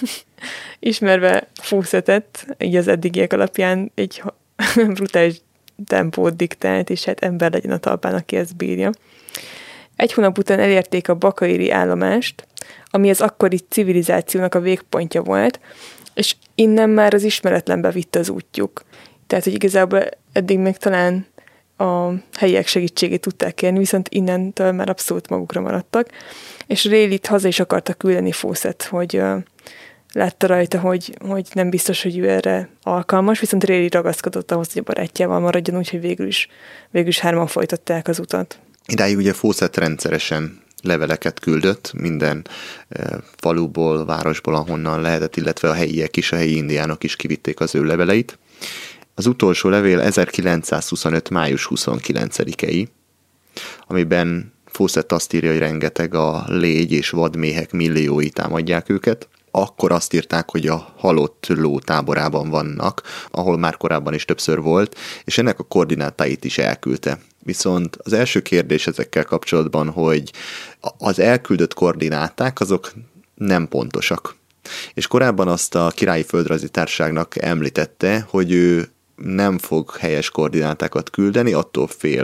ismerve Fawcettet, így az eddigiek alapján egy brutális tempót diktált, és hát ember legyen a talpán, aki ezt bírja. 1 hónap után elérték a Bakairi állomást, ami az akkori civilizációnak a végpontja volt, és innen már az ismeretlenbe vitte az útjuk. Tehát, hogy igazából eddig még talán a helyiek segítségét tudták kérni, viszont innentől már abszolút magukra maradtak, és Rayleigh haza is akarta küldeni Fawcett, hogy látta rajta, hogy nem biztos, hogy ő erre alkalmas, viszont Rayleigh ragaszkodott ahhoz, hogy a barátjával maradjon, úgyhogy végül is 3-an folytatták az utat. Idáig ugye Fawcett rendszeresen leveleket küldött minden faluból, városból, ahonnan lehetett, illetve a helyiek is, a helyi indiánok is kivitték az ő leveleit. Az utolsó levél 1925. május 29-ei, amiben Fawcett azt írja, hogy rengeteg a légy és vadméhek milliói támadják őket. Akkor azt írták, hogy a halott ló táborában vannak, ahol már korábban is többször volt, és ennek a koordinátáit is elküldte. Viszont az első kérdés ezekkel kapcsolatban, hogy az elküldött koordináták azok nem pontosak. És korábban azt a Királyi Földrajzi Társaságnak említette, hogy ő nem fog helyes koordinátákat küldeni, attól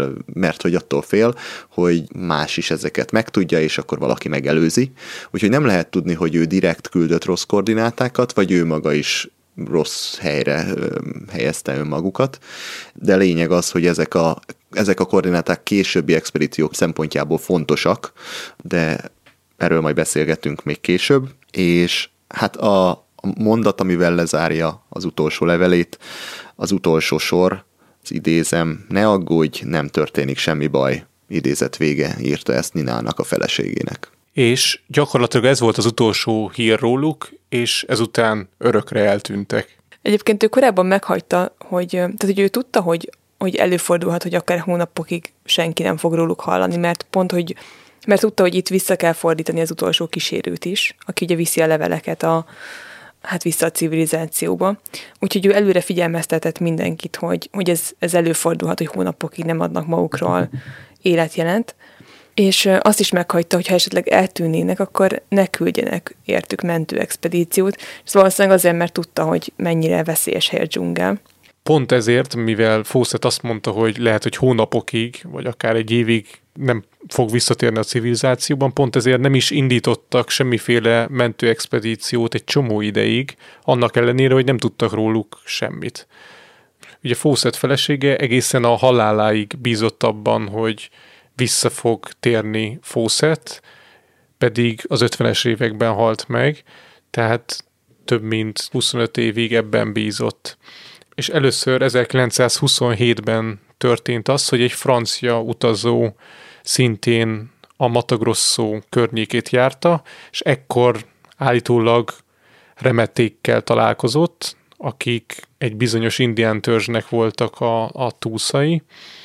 fél, hogy más is ezeket megtudja, és akkor valaki megelőzi. Úgyhogy nem lehet tudni, hogy ő direkt küldött rossz koordinátákat, vagy ő maga is rossz helyre helyezte önmagukat, de lényeg az, hogy ezek a koordináták későbbi expedíciók szempontjából fontosak, de erről majd beszélgetünk még később, és hát a mondat, amivel lezárja az utolsó levelét, az utolsó sor, az idézem, ne aggódj, nem történik semmi baj, idézet vége, írta ezt Ninának, a feleségének. És gyakorlatilag ez volt az utolsó hír róluk, és ezután örökre eltűntek. Egyébként ő korábban meghagyta, hogy ő tudta, hogy előfordulhat, hogy akár hónapokig senki nem fog róluk hallani, mert tudta, hogy itt vissza kell fordítani az utolsó kísérőt is, aki ugye viszi a leveleket vissza a civilizációba. Úgyhogy ő előre figyelmeztetett mindenkit, hogy ez előfordulhat, hogy hónapokig nem adnak magukról életjelent, és azt is meghagyta, hogy ha esetleg eltűnnének, akkor ne küldjenek értük mentőexpedíciót, és valószínűleg azért, mert tudta, hogy mennyire veszélyes hely a dzsungel. Pont ezért, mivel Fawcett azt mondta, hogy lehet, hogy hónapokig, vagy akár egy évig nem fog visszatérni a civilizációban, pont ezért nem is indítottak semmiféle mentőexpedíciót egy csomó ideig, annak ellenére, hogy nem tudtak róluk semmit. Ugye Fawcett felesége egészen a haláláig bízott abban, hogy vissza fog térni Fawcett, pedig az 50-es években halt meg, tehát több mint 25 évig ebben bízott. És először 1927-ben történt az, hogy egy francia utazó szintén a Mato Grosso környékét járta, és ekkor állítólag remetékkel találkozott, akik egy bizonyos indián törzsnek voltak a túszai,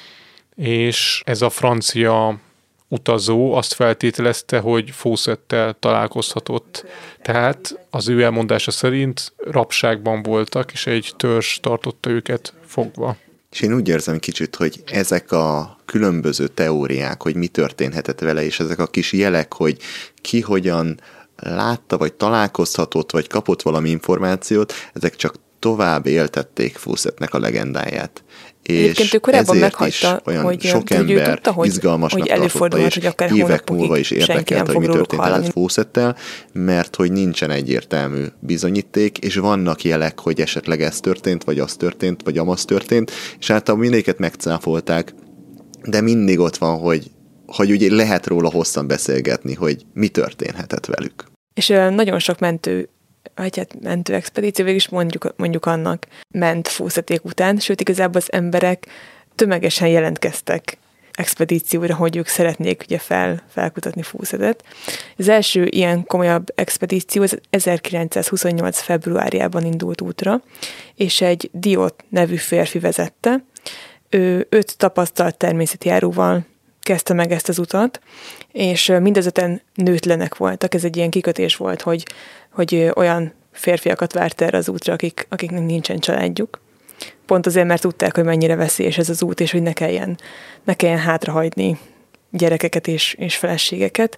és ez a francia utazó azt feltételezte, hogy Fawcettel találkozhatott. Tehát az ő elmondása szerint rabságban voltak, és egy törzs tartotta őket fogva. És én úgy érzem kicsit, hogy ezek a különböző teóriák, hogy mi történhetett vele, és ezek a kis jelek, hogy ki hogyan látta, vagy találkozhatott, vagy kapott valami információt, ezek csak tovább éltették Fawcettnek a legendáját. És ezért is olyan sok ember izgalmasnak tartotta, és évek múlva is érdekelte, hogy mi történt Fawcettel, mert hogy nincsen egyértelmű bizonyíték, és vannak jelek, hogy esetleg ez történt, vagy az történt, vagy amaz történt, és általában mindéket megcáfolták, de mindig ott van, hogy ugye lehet róla hosszan beszélgetni, hogy mi történhetett velük. És nagyon sok mentőexpedíció, végül is mondjuk annak ment Fawcették után, sőt igazából az emberek tömegesen jelentkeztek expedícióra, hogy ők szeretnék ugye felkutatni Fawcettet. Az első ilyen komolyabb expedíció az 1928. februárjában indult útra, és egy Diot nevű férfi vezette. Ő 5 tapasztalt természetjáróval kezdte meg ezt az utat, és mind az 5-en nőtlenek voltak. Ez egy ilyen kikötés volt, hogy olyan férfiakat várt erre az útra, akiknek nincsen családjuk. Pont azért, mert tudták, hogy mennyire veszélyes ez az út, és hogy ne kelljen hátrahagyni gyerekeket és feleségeket.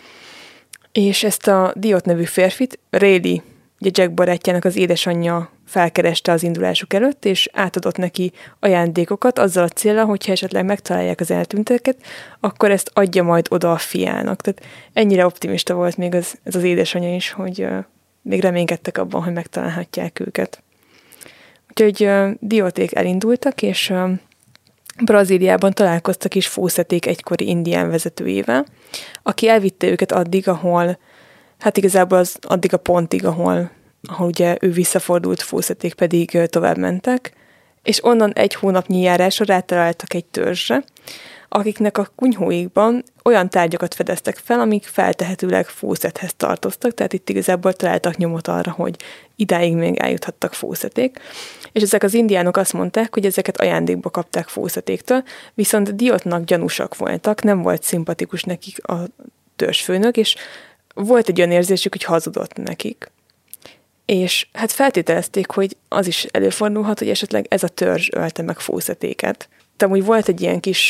És ezt a Diot nevű férfit Rayleigh, ugye Jack barátjának az édesanyja felkereste az indulásuk előtt, és átadott neki ajándékokat azzal a céllal, hogyha esetleg megtalálják az eltűnteket, akkor ezt adja majd oda a fiának. Tehát ennyire optimista volt még ez az édesanyja is, hogy még reménykedtek abban, hogy megtalálhatják őket. Úgyhogy Dioték elindultak, és Brazíliában találkoztak is Fawcették egykori indián vezetőjével, aki elvitte őket addig, ahol, hát igazából addig a pontig, ahol ugye ő visszafordult, Fawcették pedig tovább mentek, és onnan 1 hónapnyi járásra rátaláltak egy törzsre, akiknek a kunyhóikban olyan tárgyakat fedeztek fel, amik feltehetőleg Fawcetthez tartoztak, tehát itt igazából találtak nyomot arra, hogy idáig még eljuthattak Fawcették. És ezek az indiánok azt mondták, hogy ezeket ajándékba kapták Fawcettéktől, viszont Diotnak gyanúsak voltak, nem volt szimpatikus nekik a törzsfőnök, és volt egy olyan érzésük, hogy hazudott nekik. És hát feltételezték, hogy az is előfordulhat, hogy esetleg ez a törzs ölte meg Fawcettéket. Tehát úgy volt egy ilyen kis,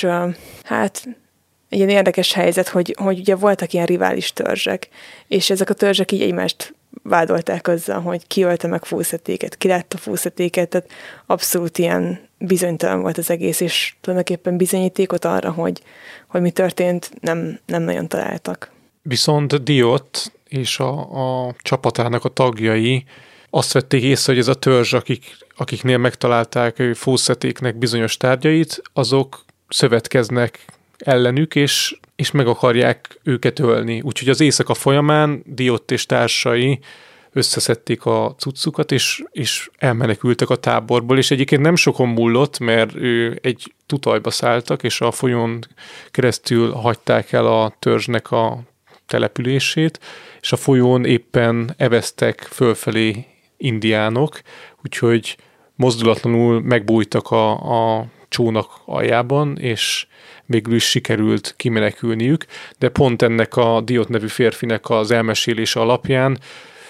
egy ilyen érdekes helyzet, hogy ugye voltak ilyen rivális törzsek, és ezek a törzsek így egymást vádolták azzal, hogy ki ölte meg Fawcettéket, ki látta Fawcettéket, tehát abszolút ilyen bizonytalan volt az egész, és tulajdonképpen bizonyítékot arra, hogy mi történt, nem nagyon találtak. Viszont Diot és a csapatának a tagjai azt vették észre, hogy ez a törzs, akiknél megtalálták Fawcettéknek bizonyos tárgyait, azok szövetkeznek ellenük, és meg akarják őket ölni. Úgyhogy az éjszaka folyamán Diot és társai összeszedték a cuccukat, és elmenekültek a táborból, és egyébként nem sokon múlott, mert ő egy tutajba szálltak, és a folyón keresztül hagyták el a törzsnek a települését, és a folyón éppen eveztek fölfelé indiánok, úgyhogy mozdulatlanul megbújtak a csónak aljában, és végül is sikerült kimenekülniük, de pont ennek a Diot nevű férfinek az elmesélése alapján,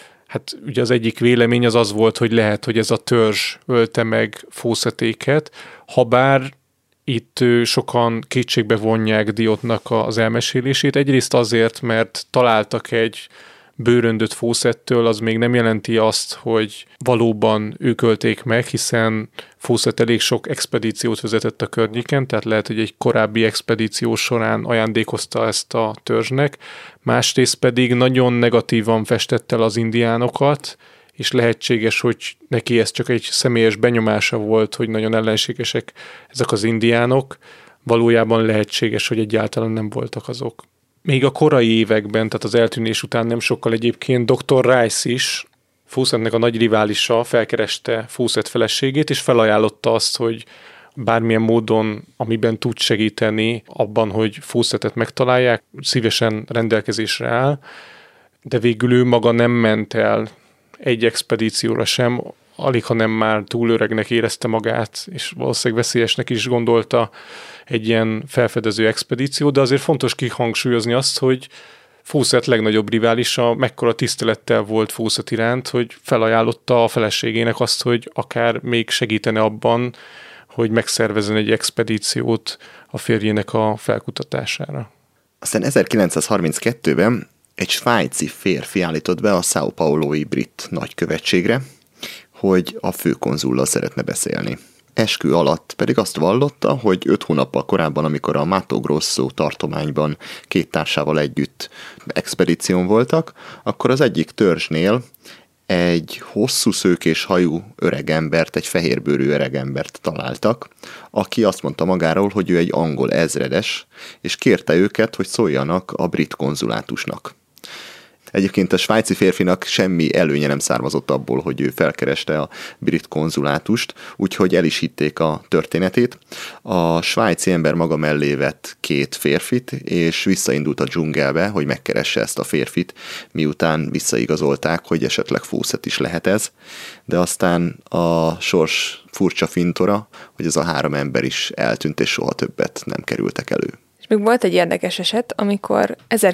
hát ugye az egyik vélemény az volt, hogy lehet, hogy ez a törzs ölte meg Fawcettéket, habár itt sokan kétségbe vonják Diotnak az elmesélését. Egyrészt azért, mert találtak egy bőröndöt Fawcettől, az még nem jelenti azt, hogy valóban ők ölték meg, hiszen Fawcett elég sok expedíciót vezetett a környéken, tehát lehet, hogy egy korábbi expedíció során ajándékozta ezt a törzsnek. Másrészt pedig nagyon negatívan festett el az indiánokat, és lehetséges, hogy neki ez csak egy személyes benyomása volt, hogy nagyon ellenségesek ezek az indiánok. Valójában lehetséges, hogy egyáltalán nem voltak azok. Még a korai években, tehát az eltűnés után nem sokkal egyébként Dr. Rice is, Fawcettnek a nagy riválisa, felkereste Fawcett feleségét, és felajánlotta azt, hogy bármilyen módon, amiben tud segíteni abban, hogy Fawcettet megtalálják, szívesen rendelkezésre áll, de végül ő maga nem ment el egy expedícióra sem, alig, ha nem már túl öregnek érezte magát, és valószínűleg veszélyesnek is gondolta egy ilyen felfedező expedíció, de azért fontos kihangsúlyozni azt, hogy Fawcett legnagyobb riválisa mekkora tisztelettel volt Fawcett iránt, hogy felajánlotta a feleségének azt, hogy akár még segítene abban, hogy megszervezzen egy expedíciót a férjének a felkutatására. Aztán 1932-ben egy svájci férfi állított be a São Paulo-i brit nagykövetségre, hogy a főkonzullal szeretne beszélni. Eskü alatt pedig azt vallotta, hogy 5 hónappal korábban, amikor a Mato Grosso tartományban 2 társával együtt expedíción voltak, akkor az egyik törzsnél egy hosszú szőkés hajú öregembert, egy fehérbőrű öregembert találtak, aki azt mondta magáról, hogy ő egy angol ezredes, és kérte őket, hogy szóljanak a brit konzulátusnak. Egyébként a svájci férfinak semmi előnye nem származott abból, hogy ő felkereste a brit konzulátust, úgyhogy el is hitték a történetét. A svájci ember maga mellé vett 2 férfit, és visszaindult a dzsungelbe, hogy megkeresse ezt a férfit, miután visszaigazolták, hogy esetleg Fawcett is lehet ez, de aztán a sors furcsa fintora, hogy ez a 3 ember is eltűnt, és soha többet nem kerültek elő. És még volt egy érdekes eset, amikor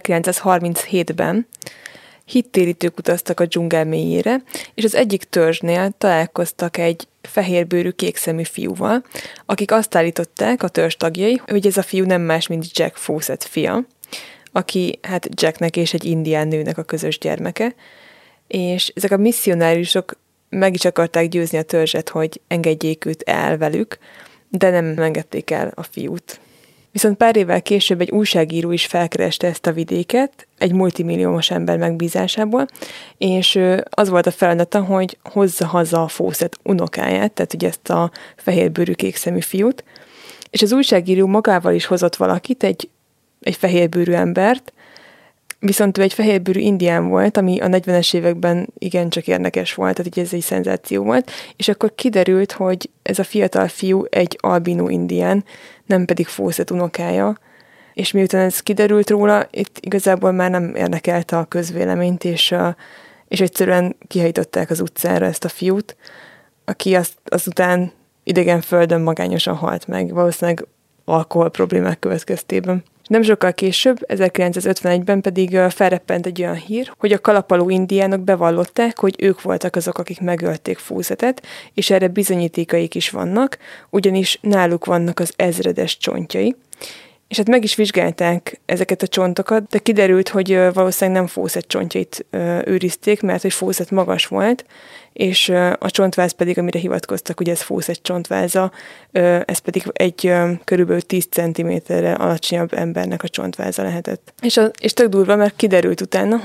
1937-ben hittérítők utaztak a dzsungel mélyére, és az egyik törzsnél találkoztak egy fehérbőrű, kékszemű fiúval, akik azt állították, a törzs tagjai, hogy ez a fiú nem más, mint Jack Fawcett fia, aki hát Jacknek és egy indián nőnek a közös gyermeke, és ezek a misszionáriusok meg is akarták győzni a törzset, hogy engedjék őt el velük, de nem engedték el a fiút. Viszont pár évvel később egy újságíró is felkereste ezt a vidéket, egy multimilliómos ember megbízásából, és az volt a feladata, hogy hozza haza a Fawcett unokáját, tehát ugye ezt a fehérbőrű, kékszemű fiút, és az újságíró magával is hozott valakit, egy fehérbőrű embert, viszont ő egy fehérbőrű indián volt, ami a 40-es években igencsak érdekes volt, tehát ez egy szenzáció volt, és akkor kiderült, hogy ez a fiatal fiú egy albinó indián, nem pedig Fawcett unokája, és miután ez kiderült róla, itt igazából már nem érdekelte a közvéleményt, és egyszerűen kihajtották az utcára ezt a fiút, aki azután idegen földön magányosan halt meg, valószínűleg alkohol problémák következtében. Nem sokkal később, 1951-ben pedig felreppent egy olyan hír, hogy a kalapaló indiánok bevallották, hogy ők voltak azok, akik megölték Fawcettet, és erre bizonyítékaik is vannak, ugyanis náluk vannak az ezredes csontjai. És hát meg is vizsgálták ezeket a csontokat, de kiderült, hogy valószínűleg nem Fawcett csontjait őrizték, mert hogy Fawcett magas volt, és a csontváz pedig, amire hivatkoztak, hogy ez Fawcett csontváza, ez pedig egy körülbelül 10 cm-re alacsonyabb embernek a csontváza lehetett. És tök durva, mert kiderült utána,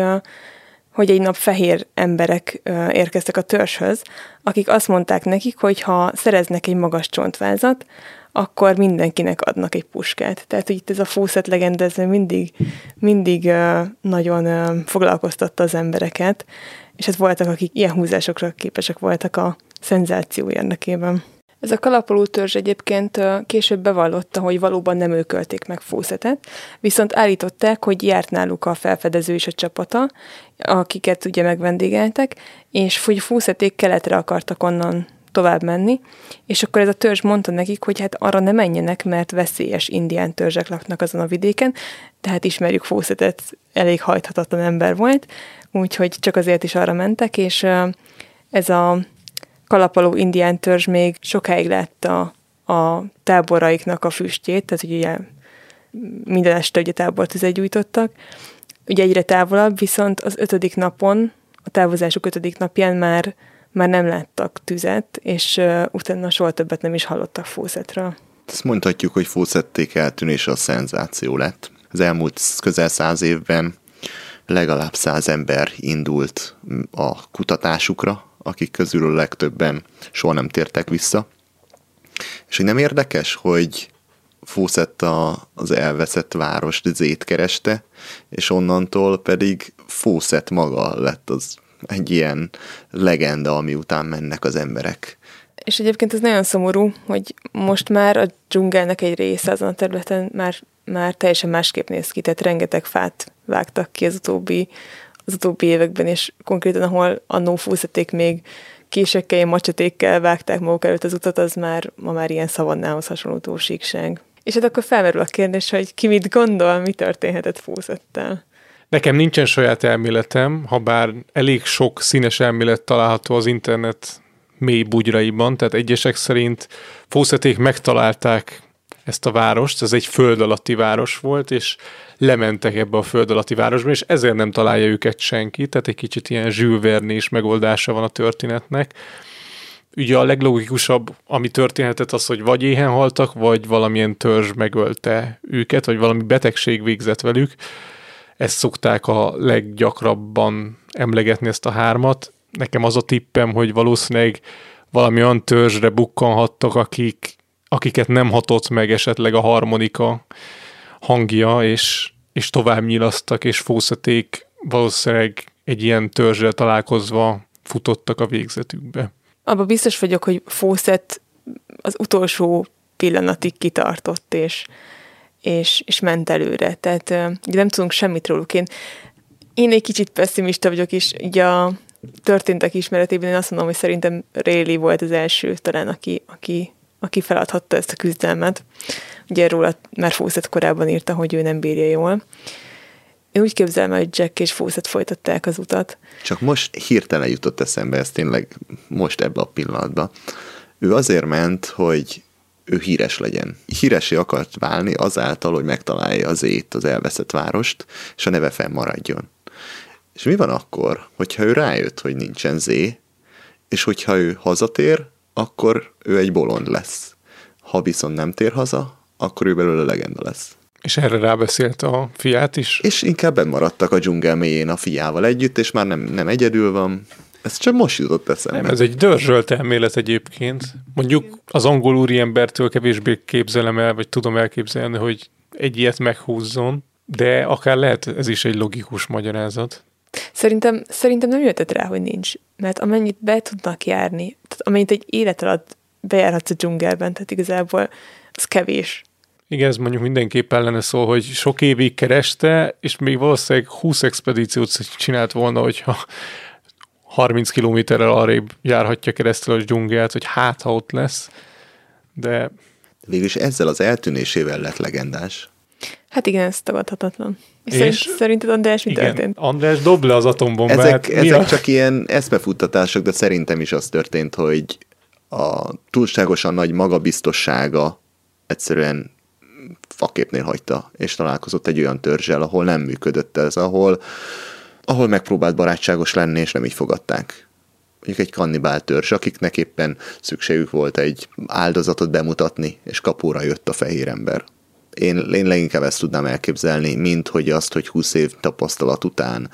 hogy egy nap fehér emberek érkeztek a törzshöz, akik azt mondták nekik, hogy ha szereznek egy magas csontvázat, akkor mindenkinek adnak egy puskát. Tehát, hogy itt ez a Fawcett legenda, ez mindig nagyon foglalkoztatta az embereket, és hát voltak, akik ilyen húzásokra képesek voltak a szenzáció érdekében. Ez a kalapaló törzs egyébként később bevallotta, hogy valóban nem ők ölték meg Fawcettet, viszont állították, hogy járt náluk a felfedező és a csapata, akiket ugye megvendégeltek, és hogy Fawcették keletre akartak onnan tovább menni, és akkor ez a törzs mondta nekik, hogy hát arra ne menjenek, mert veszélyes indián törzsek laknak azon a vidéken, tehát ismerjük Fawcettet, elég hajthatatlan ember volt, úgyhogy csak azért is arra mentek, és ez a kalapaló indián törzs még sokáig látta a táboraiknak a füstjét, tehát ugye minden este ugye tábortüzet gyújtottak, ugye egyre távolabb, viszont az 5. napon, a távozásuk 5. napján már nem láttak tüzet, és utána soha többet nem is hallottak Fawcettről. Ezt mondhatjuk, hogy Fawcették eltűnése a szenzáció lett. Az elmúlt közel 100 évben legalább 100 ember indult a kutatásukra, akik közül a legtöbben soha nem tértek vissza. És hogy nem érdekes, hogy Fawcett az elveszett várost Zét kereste, és onnantól pedig Fawcett maga lett az egy ilyen legenda, ami után mennek az emberek. És egyébként ez nagyon szomorú, hogy most már a dzsungelnek egy része azon a területen már teljesen másképp néz ki, tehát rengeteg fát vágtak ki az utóbbi években, és konkrétan, ahol annó Fawcették még késekkel, macsetékkel vágták maguk előtt az utat, az ma már ilyen szavannához hasonló síkság. És hát akkor felmerül a kérdés, hogy ki mit gondol, mi történhetett Fawcettel. Nekem nincsen saját elméletem, habár elég sok színes elmélet található az internet mély bugyraiban, tehát egyesek szerint Fawcették megtalálták ezt a várost, ez egy föld alatti város volt, és lementek ebbe a föld alatti városba, és ezért nem találja őket senki, tehát egy kicsit ilyen Jules Verne-s megoldása van a történetnek. Ugye a leglogikusabb, ami történhetett az, hogy vagy éhen haltak, vagy valamilyen törzs megölte őket, vagy valami betegség végzett velük. Ezt szokták a leggyakrabban emlegetni, ezt a 3-at. Nekem az a tippem, hogy valószínűleg valami olyan törzsre bukkanhattak, akiket nem hatott meg esetleg a harmonika hangja, és tovább nyilasztak, és Fawcették valószínűleg egy ilyen törzsel találkozva futottak a végzetükbe. Abban biztos vagyok, hogy Fawcett az utolsó pillanatig kitartott, és ment előre. Tehát nem tudunk semmit róluk. Én egy kicsit pessimista vagyok, és így a történtek ismeretében én azt mondom, hogy szerintem Rayleigh volt az első talán, aki feladhatta ezt a küzdelmet. Ugye róla már Fawcett korábban írta, hogy ő nem bírja jól. Én úgy képzelem, hogy Jack és Fawcett folytatták az utat. Csak most hirtelen jutott eszembe, ez tényleg most ebbe a pillanatban. Ő azért ment, hogy ő híres legyen. Híressé akart válni azáltal, hogy megtalálja az Zét, az elveszett várost, és a neve fennmaradjon. És mi van akkor, hogyha ő rájött, hogy nincsen Zé, és hogyha ő hazatér, akkor ő egy bolond lesz. Ha viszont nem tér haza, akkor ő belőle legenda lesz. És erre rábeszélt a fiát is? És inkább bennmaradtak a dzsungel mélyén a fiával együtt, és már nem egyedül van. Ez csak most jutott eszembe. Nem, ez egy dörzsölt elmélet egyébként. Mondjuk az angol úriembertől kevésbé képzelem el, vagy tudom elképzelni, hogy egy ilyet meghúzzon, de akár lehet ez is egy logikus magyarázat. Szerintem nem jöhetett rá, hogy nincs. Mert amennyit be tudnak járni, tehát amennyit egy élet alatt bejárhatsz a dzsungelben, tehát igazából az kevés. Igen, ez mondjuk mindenképp ellene szól, hogy sok évig kereste, és még valószínűleg 20 expedíciót csinált volna, hogyha 30 kilométerrel arrébb járhatja keresztül a dzsungelt, hogy hát, ha ott lesz. De végülis ezzel az eltűnésével lett legendás. Hát igen, ez tagadhatatlan. És szerinted, András, mi történt? András, dobd le az atombombát. Ezek csak ilyen eszmefuttatások, de szerintem is az történt, hogy a túlságosan nagy magabiztossága egyszerűen faképnél hagyta, és találkozott egy olyan törzsel, ahol nem működött ez, ahol megpróbált barátságos lenni, és nem így fogadták. Mondjuk egy kannibál törzs, akiknek éppen szükségük volt egy áldozatot bemutatni, és kapóra jött a fehér ember. Én leginkább ezt tudnám elképzelni, mint hogy azt, hogy 20 év tapasztalat után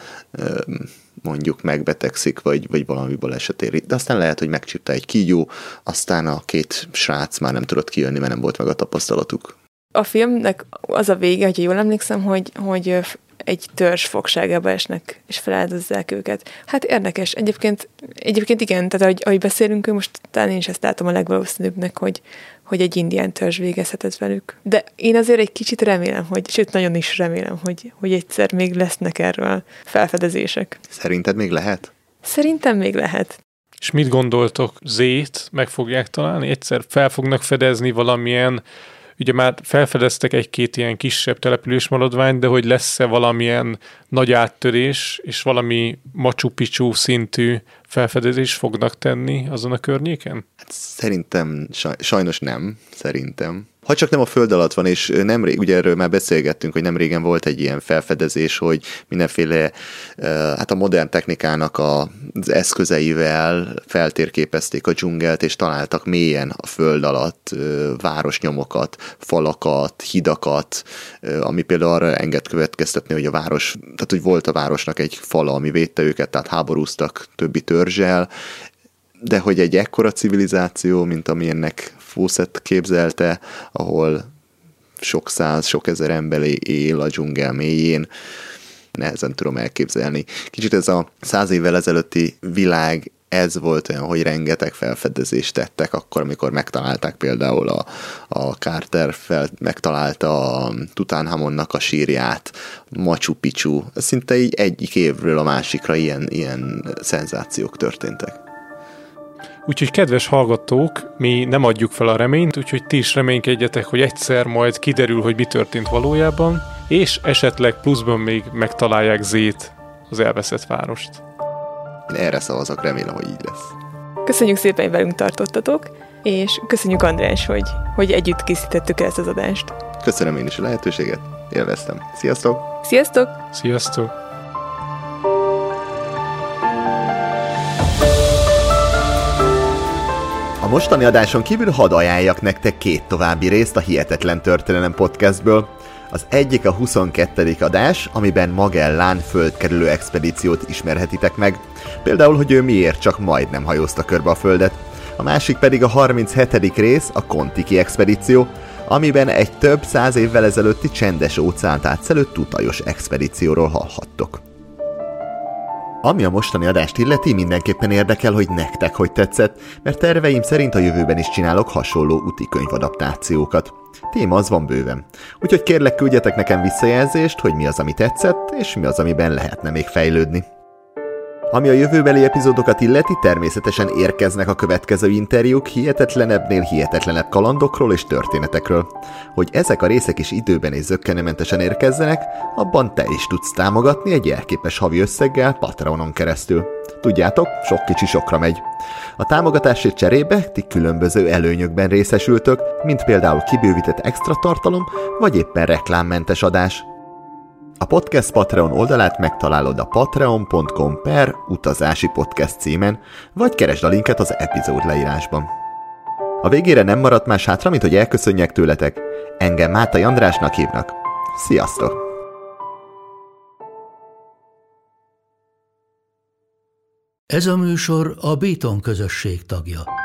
mondjuk megbetegszik, vagy valami baleset éri. De aztán lehet, hogy megcsípte egy kígyó, aztán a két srác már nem tudott kijönni, mert nem volt meg a tapasztalatuk. A filmnek az a vége, hogyha jól emlékszem, hogy egy törzs fogságába esnek, és feláldozzák őket. Hát érdekes. Egyébként igen, tehát ahogy beszélünk, most talán én is ezt látom a legvalószínűbbnek, hogy egy indián törzs végezhetett velük. De én azért egy kicsit remélem, sőt, nagyon is remélem, hogy egyszer még lesznek erről felfedezések. Szerinted még lehet? Szerintem még lehet. És mit gondoltok? Zét meg fogják találni? Egyszer fel fognak fedezni valamilyen, ugye már felfedeztek egy-két ilyen kisebb település maradványt, de hogy lesz-e valamilyen nagy áttörés, és valami Machu Picchu szintű felfedezés fognak tenni azon a környéken? Hát szerintem, sajnos nem, szerintem. Ha csak nem a föld alatt van, és nemrég, ugye erről már beszélgettünk, hogy nem régen volt egy ilyen felfedezés, hogy mindenféle, hát a modern technikának az eszközeivel feltérképezték a dzsungelt, és találtak mélyen a föld alatt városnyomokat, falakat, hidakat, ami például arra enged következtetni, hogy a város, tehát hogy volt a városnak egy fala, ami védte őket, tehát háborúztak többi törzsel, de hogy egy ekkora civilizáció, mint amilyennek Fawcett képzelte, ahol sok száz, sok ezer ember él a dzsungel mélyén, nehezen tudom elképzelni. Kicsit ez a 100 évvel ezelőtti világ, ez volt olyan, hogy rengeteg felfedezést tettek akkor, amikor megtalálták például a Carter megtalálta a Tutanhamonnak a sírját, Machu Picchu. Szinte így egyik évről a másikra ilyen szenzációk történtek. Úgyhogy kedves hallgatók, mi nem adjuk fel a reményt, úgyhogy ti is reménykedjetek, hogy egyszer majd kiderül, hogy mi történt valójában, és esetleg pluszban még megtalálják Zét, az elveszett várost. Én erre szavazok, remélem, hogy így lesz. Köszönjük szépen, hogy velünk tartottatok, és köszönjük, András, hogy együtt készítettük ezt az adást. Köszönöm én is a lehetőséget, élveztem. Sziasztok! Sziasztok! Sziasztok! A mostani adáson kívül hadd ajánljak nektek 2 további részt a Hihetetlen Történelem podcastből. Az egyik a 22. adás, amiben Magellán földkerülő expedíciót ismerhetitek meg. Például, hogy ő miért csak majdnem hajózta körbe a földet. A másik pedig a 37. rész, a Kon-Tiki expedíció, amiben egy több 100 évvel ezelőtti csendes óceánt átszelő tutajos expedícióról hallhattok. Ami a mostani adást illeti, mindenképpen érdekel, hogy nektek hogy tetszett, mert terveim szerint a jövőben is csinálok hasonló úti könyvadaptációkat. Téma az van bőven. Úgyhogy kérlek, küldjetek nekem visszajelzést, hogy mi az, ami tetszett, és mi az, amiben lehetne még fejlődni. Ami a jövőbeli epizódokat illeti, természetesen érkeznek a következő interjúk hihetetlenebbnél hihetetlenebb kalandokról és történetekről. Hogy ezek a részek is időben és zökkenőmentesen érkezzenek, abban te is tudsz támogatni egy jelképes havi összeggel Patreonon keresztül. Tudjátok, sok kicsi sokra megy. A támogatásért cserébe ti különböző előnyökben részesültök, mint például kibővített extra tartalom, vagy éppen reklámmentes adás. A podcast Patreon oldalát megtalálod a patreon.com/utazási podcast címen, vagy keresd a linket az epizód leírásban. A végére nem maradt más hátra, mint hogy elköszönjek tőletek. Engem Mátai Andrásnak hívnak. Sziasztok! Ez a műsor a Béton közösség tagja.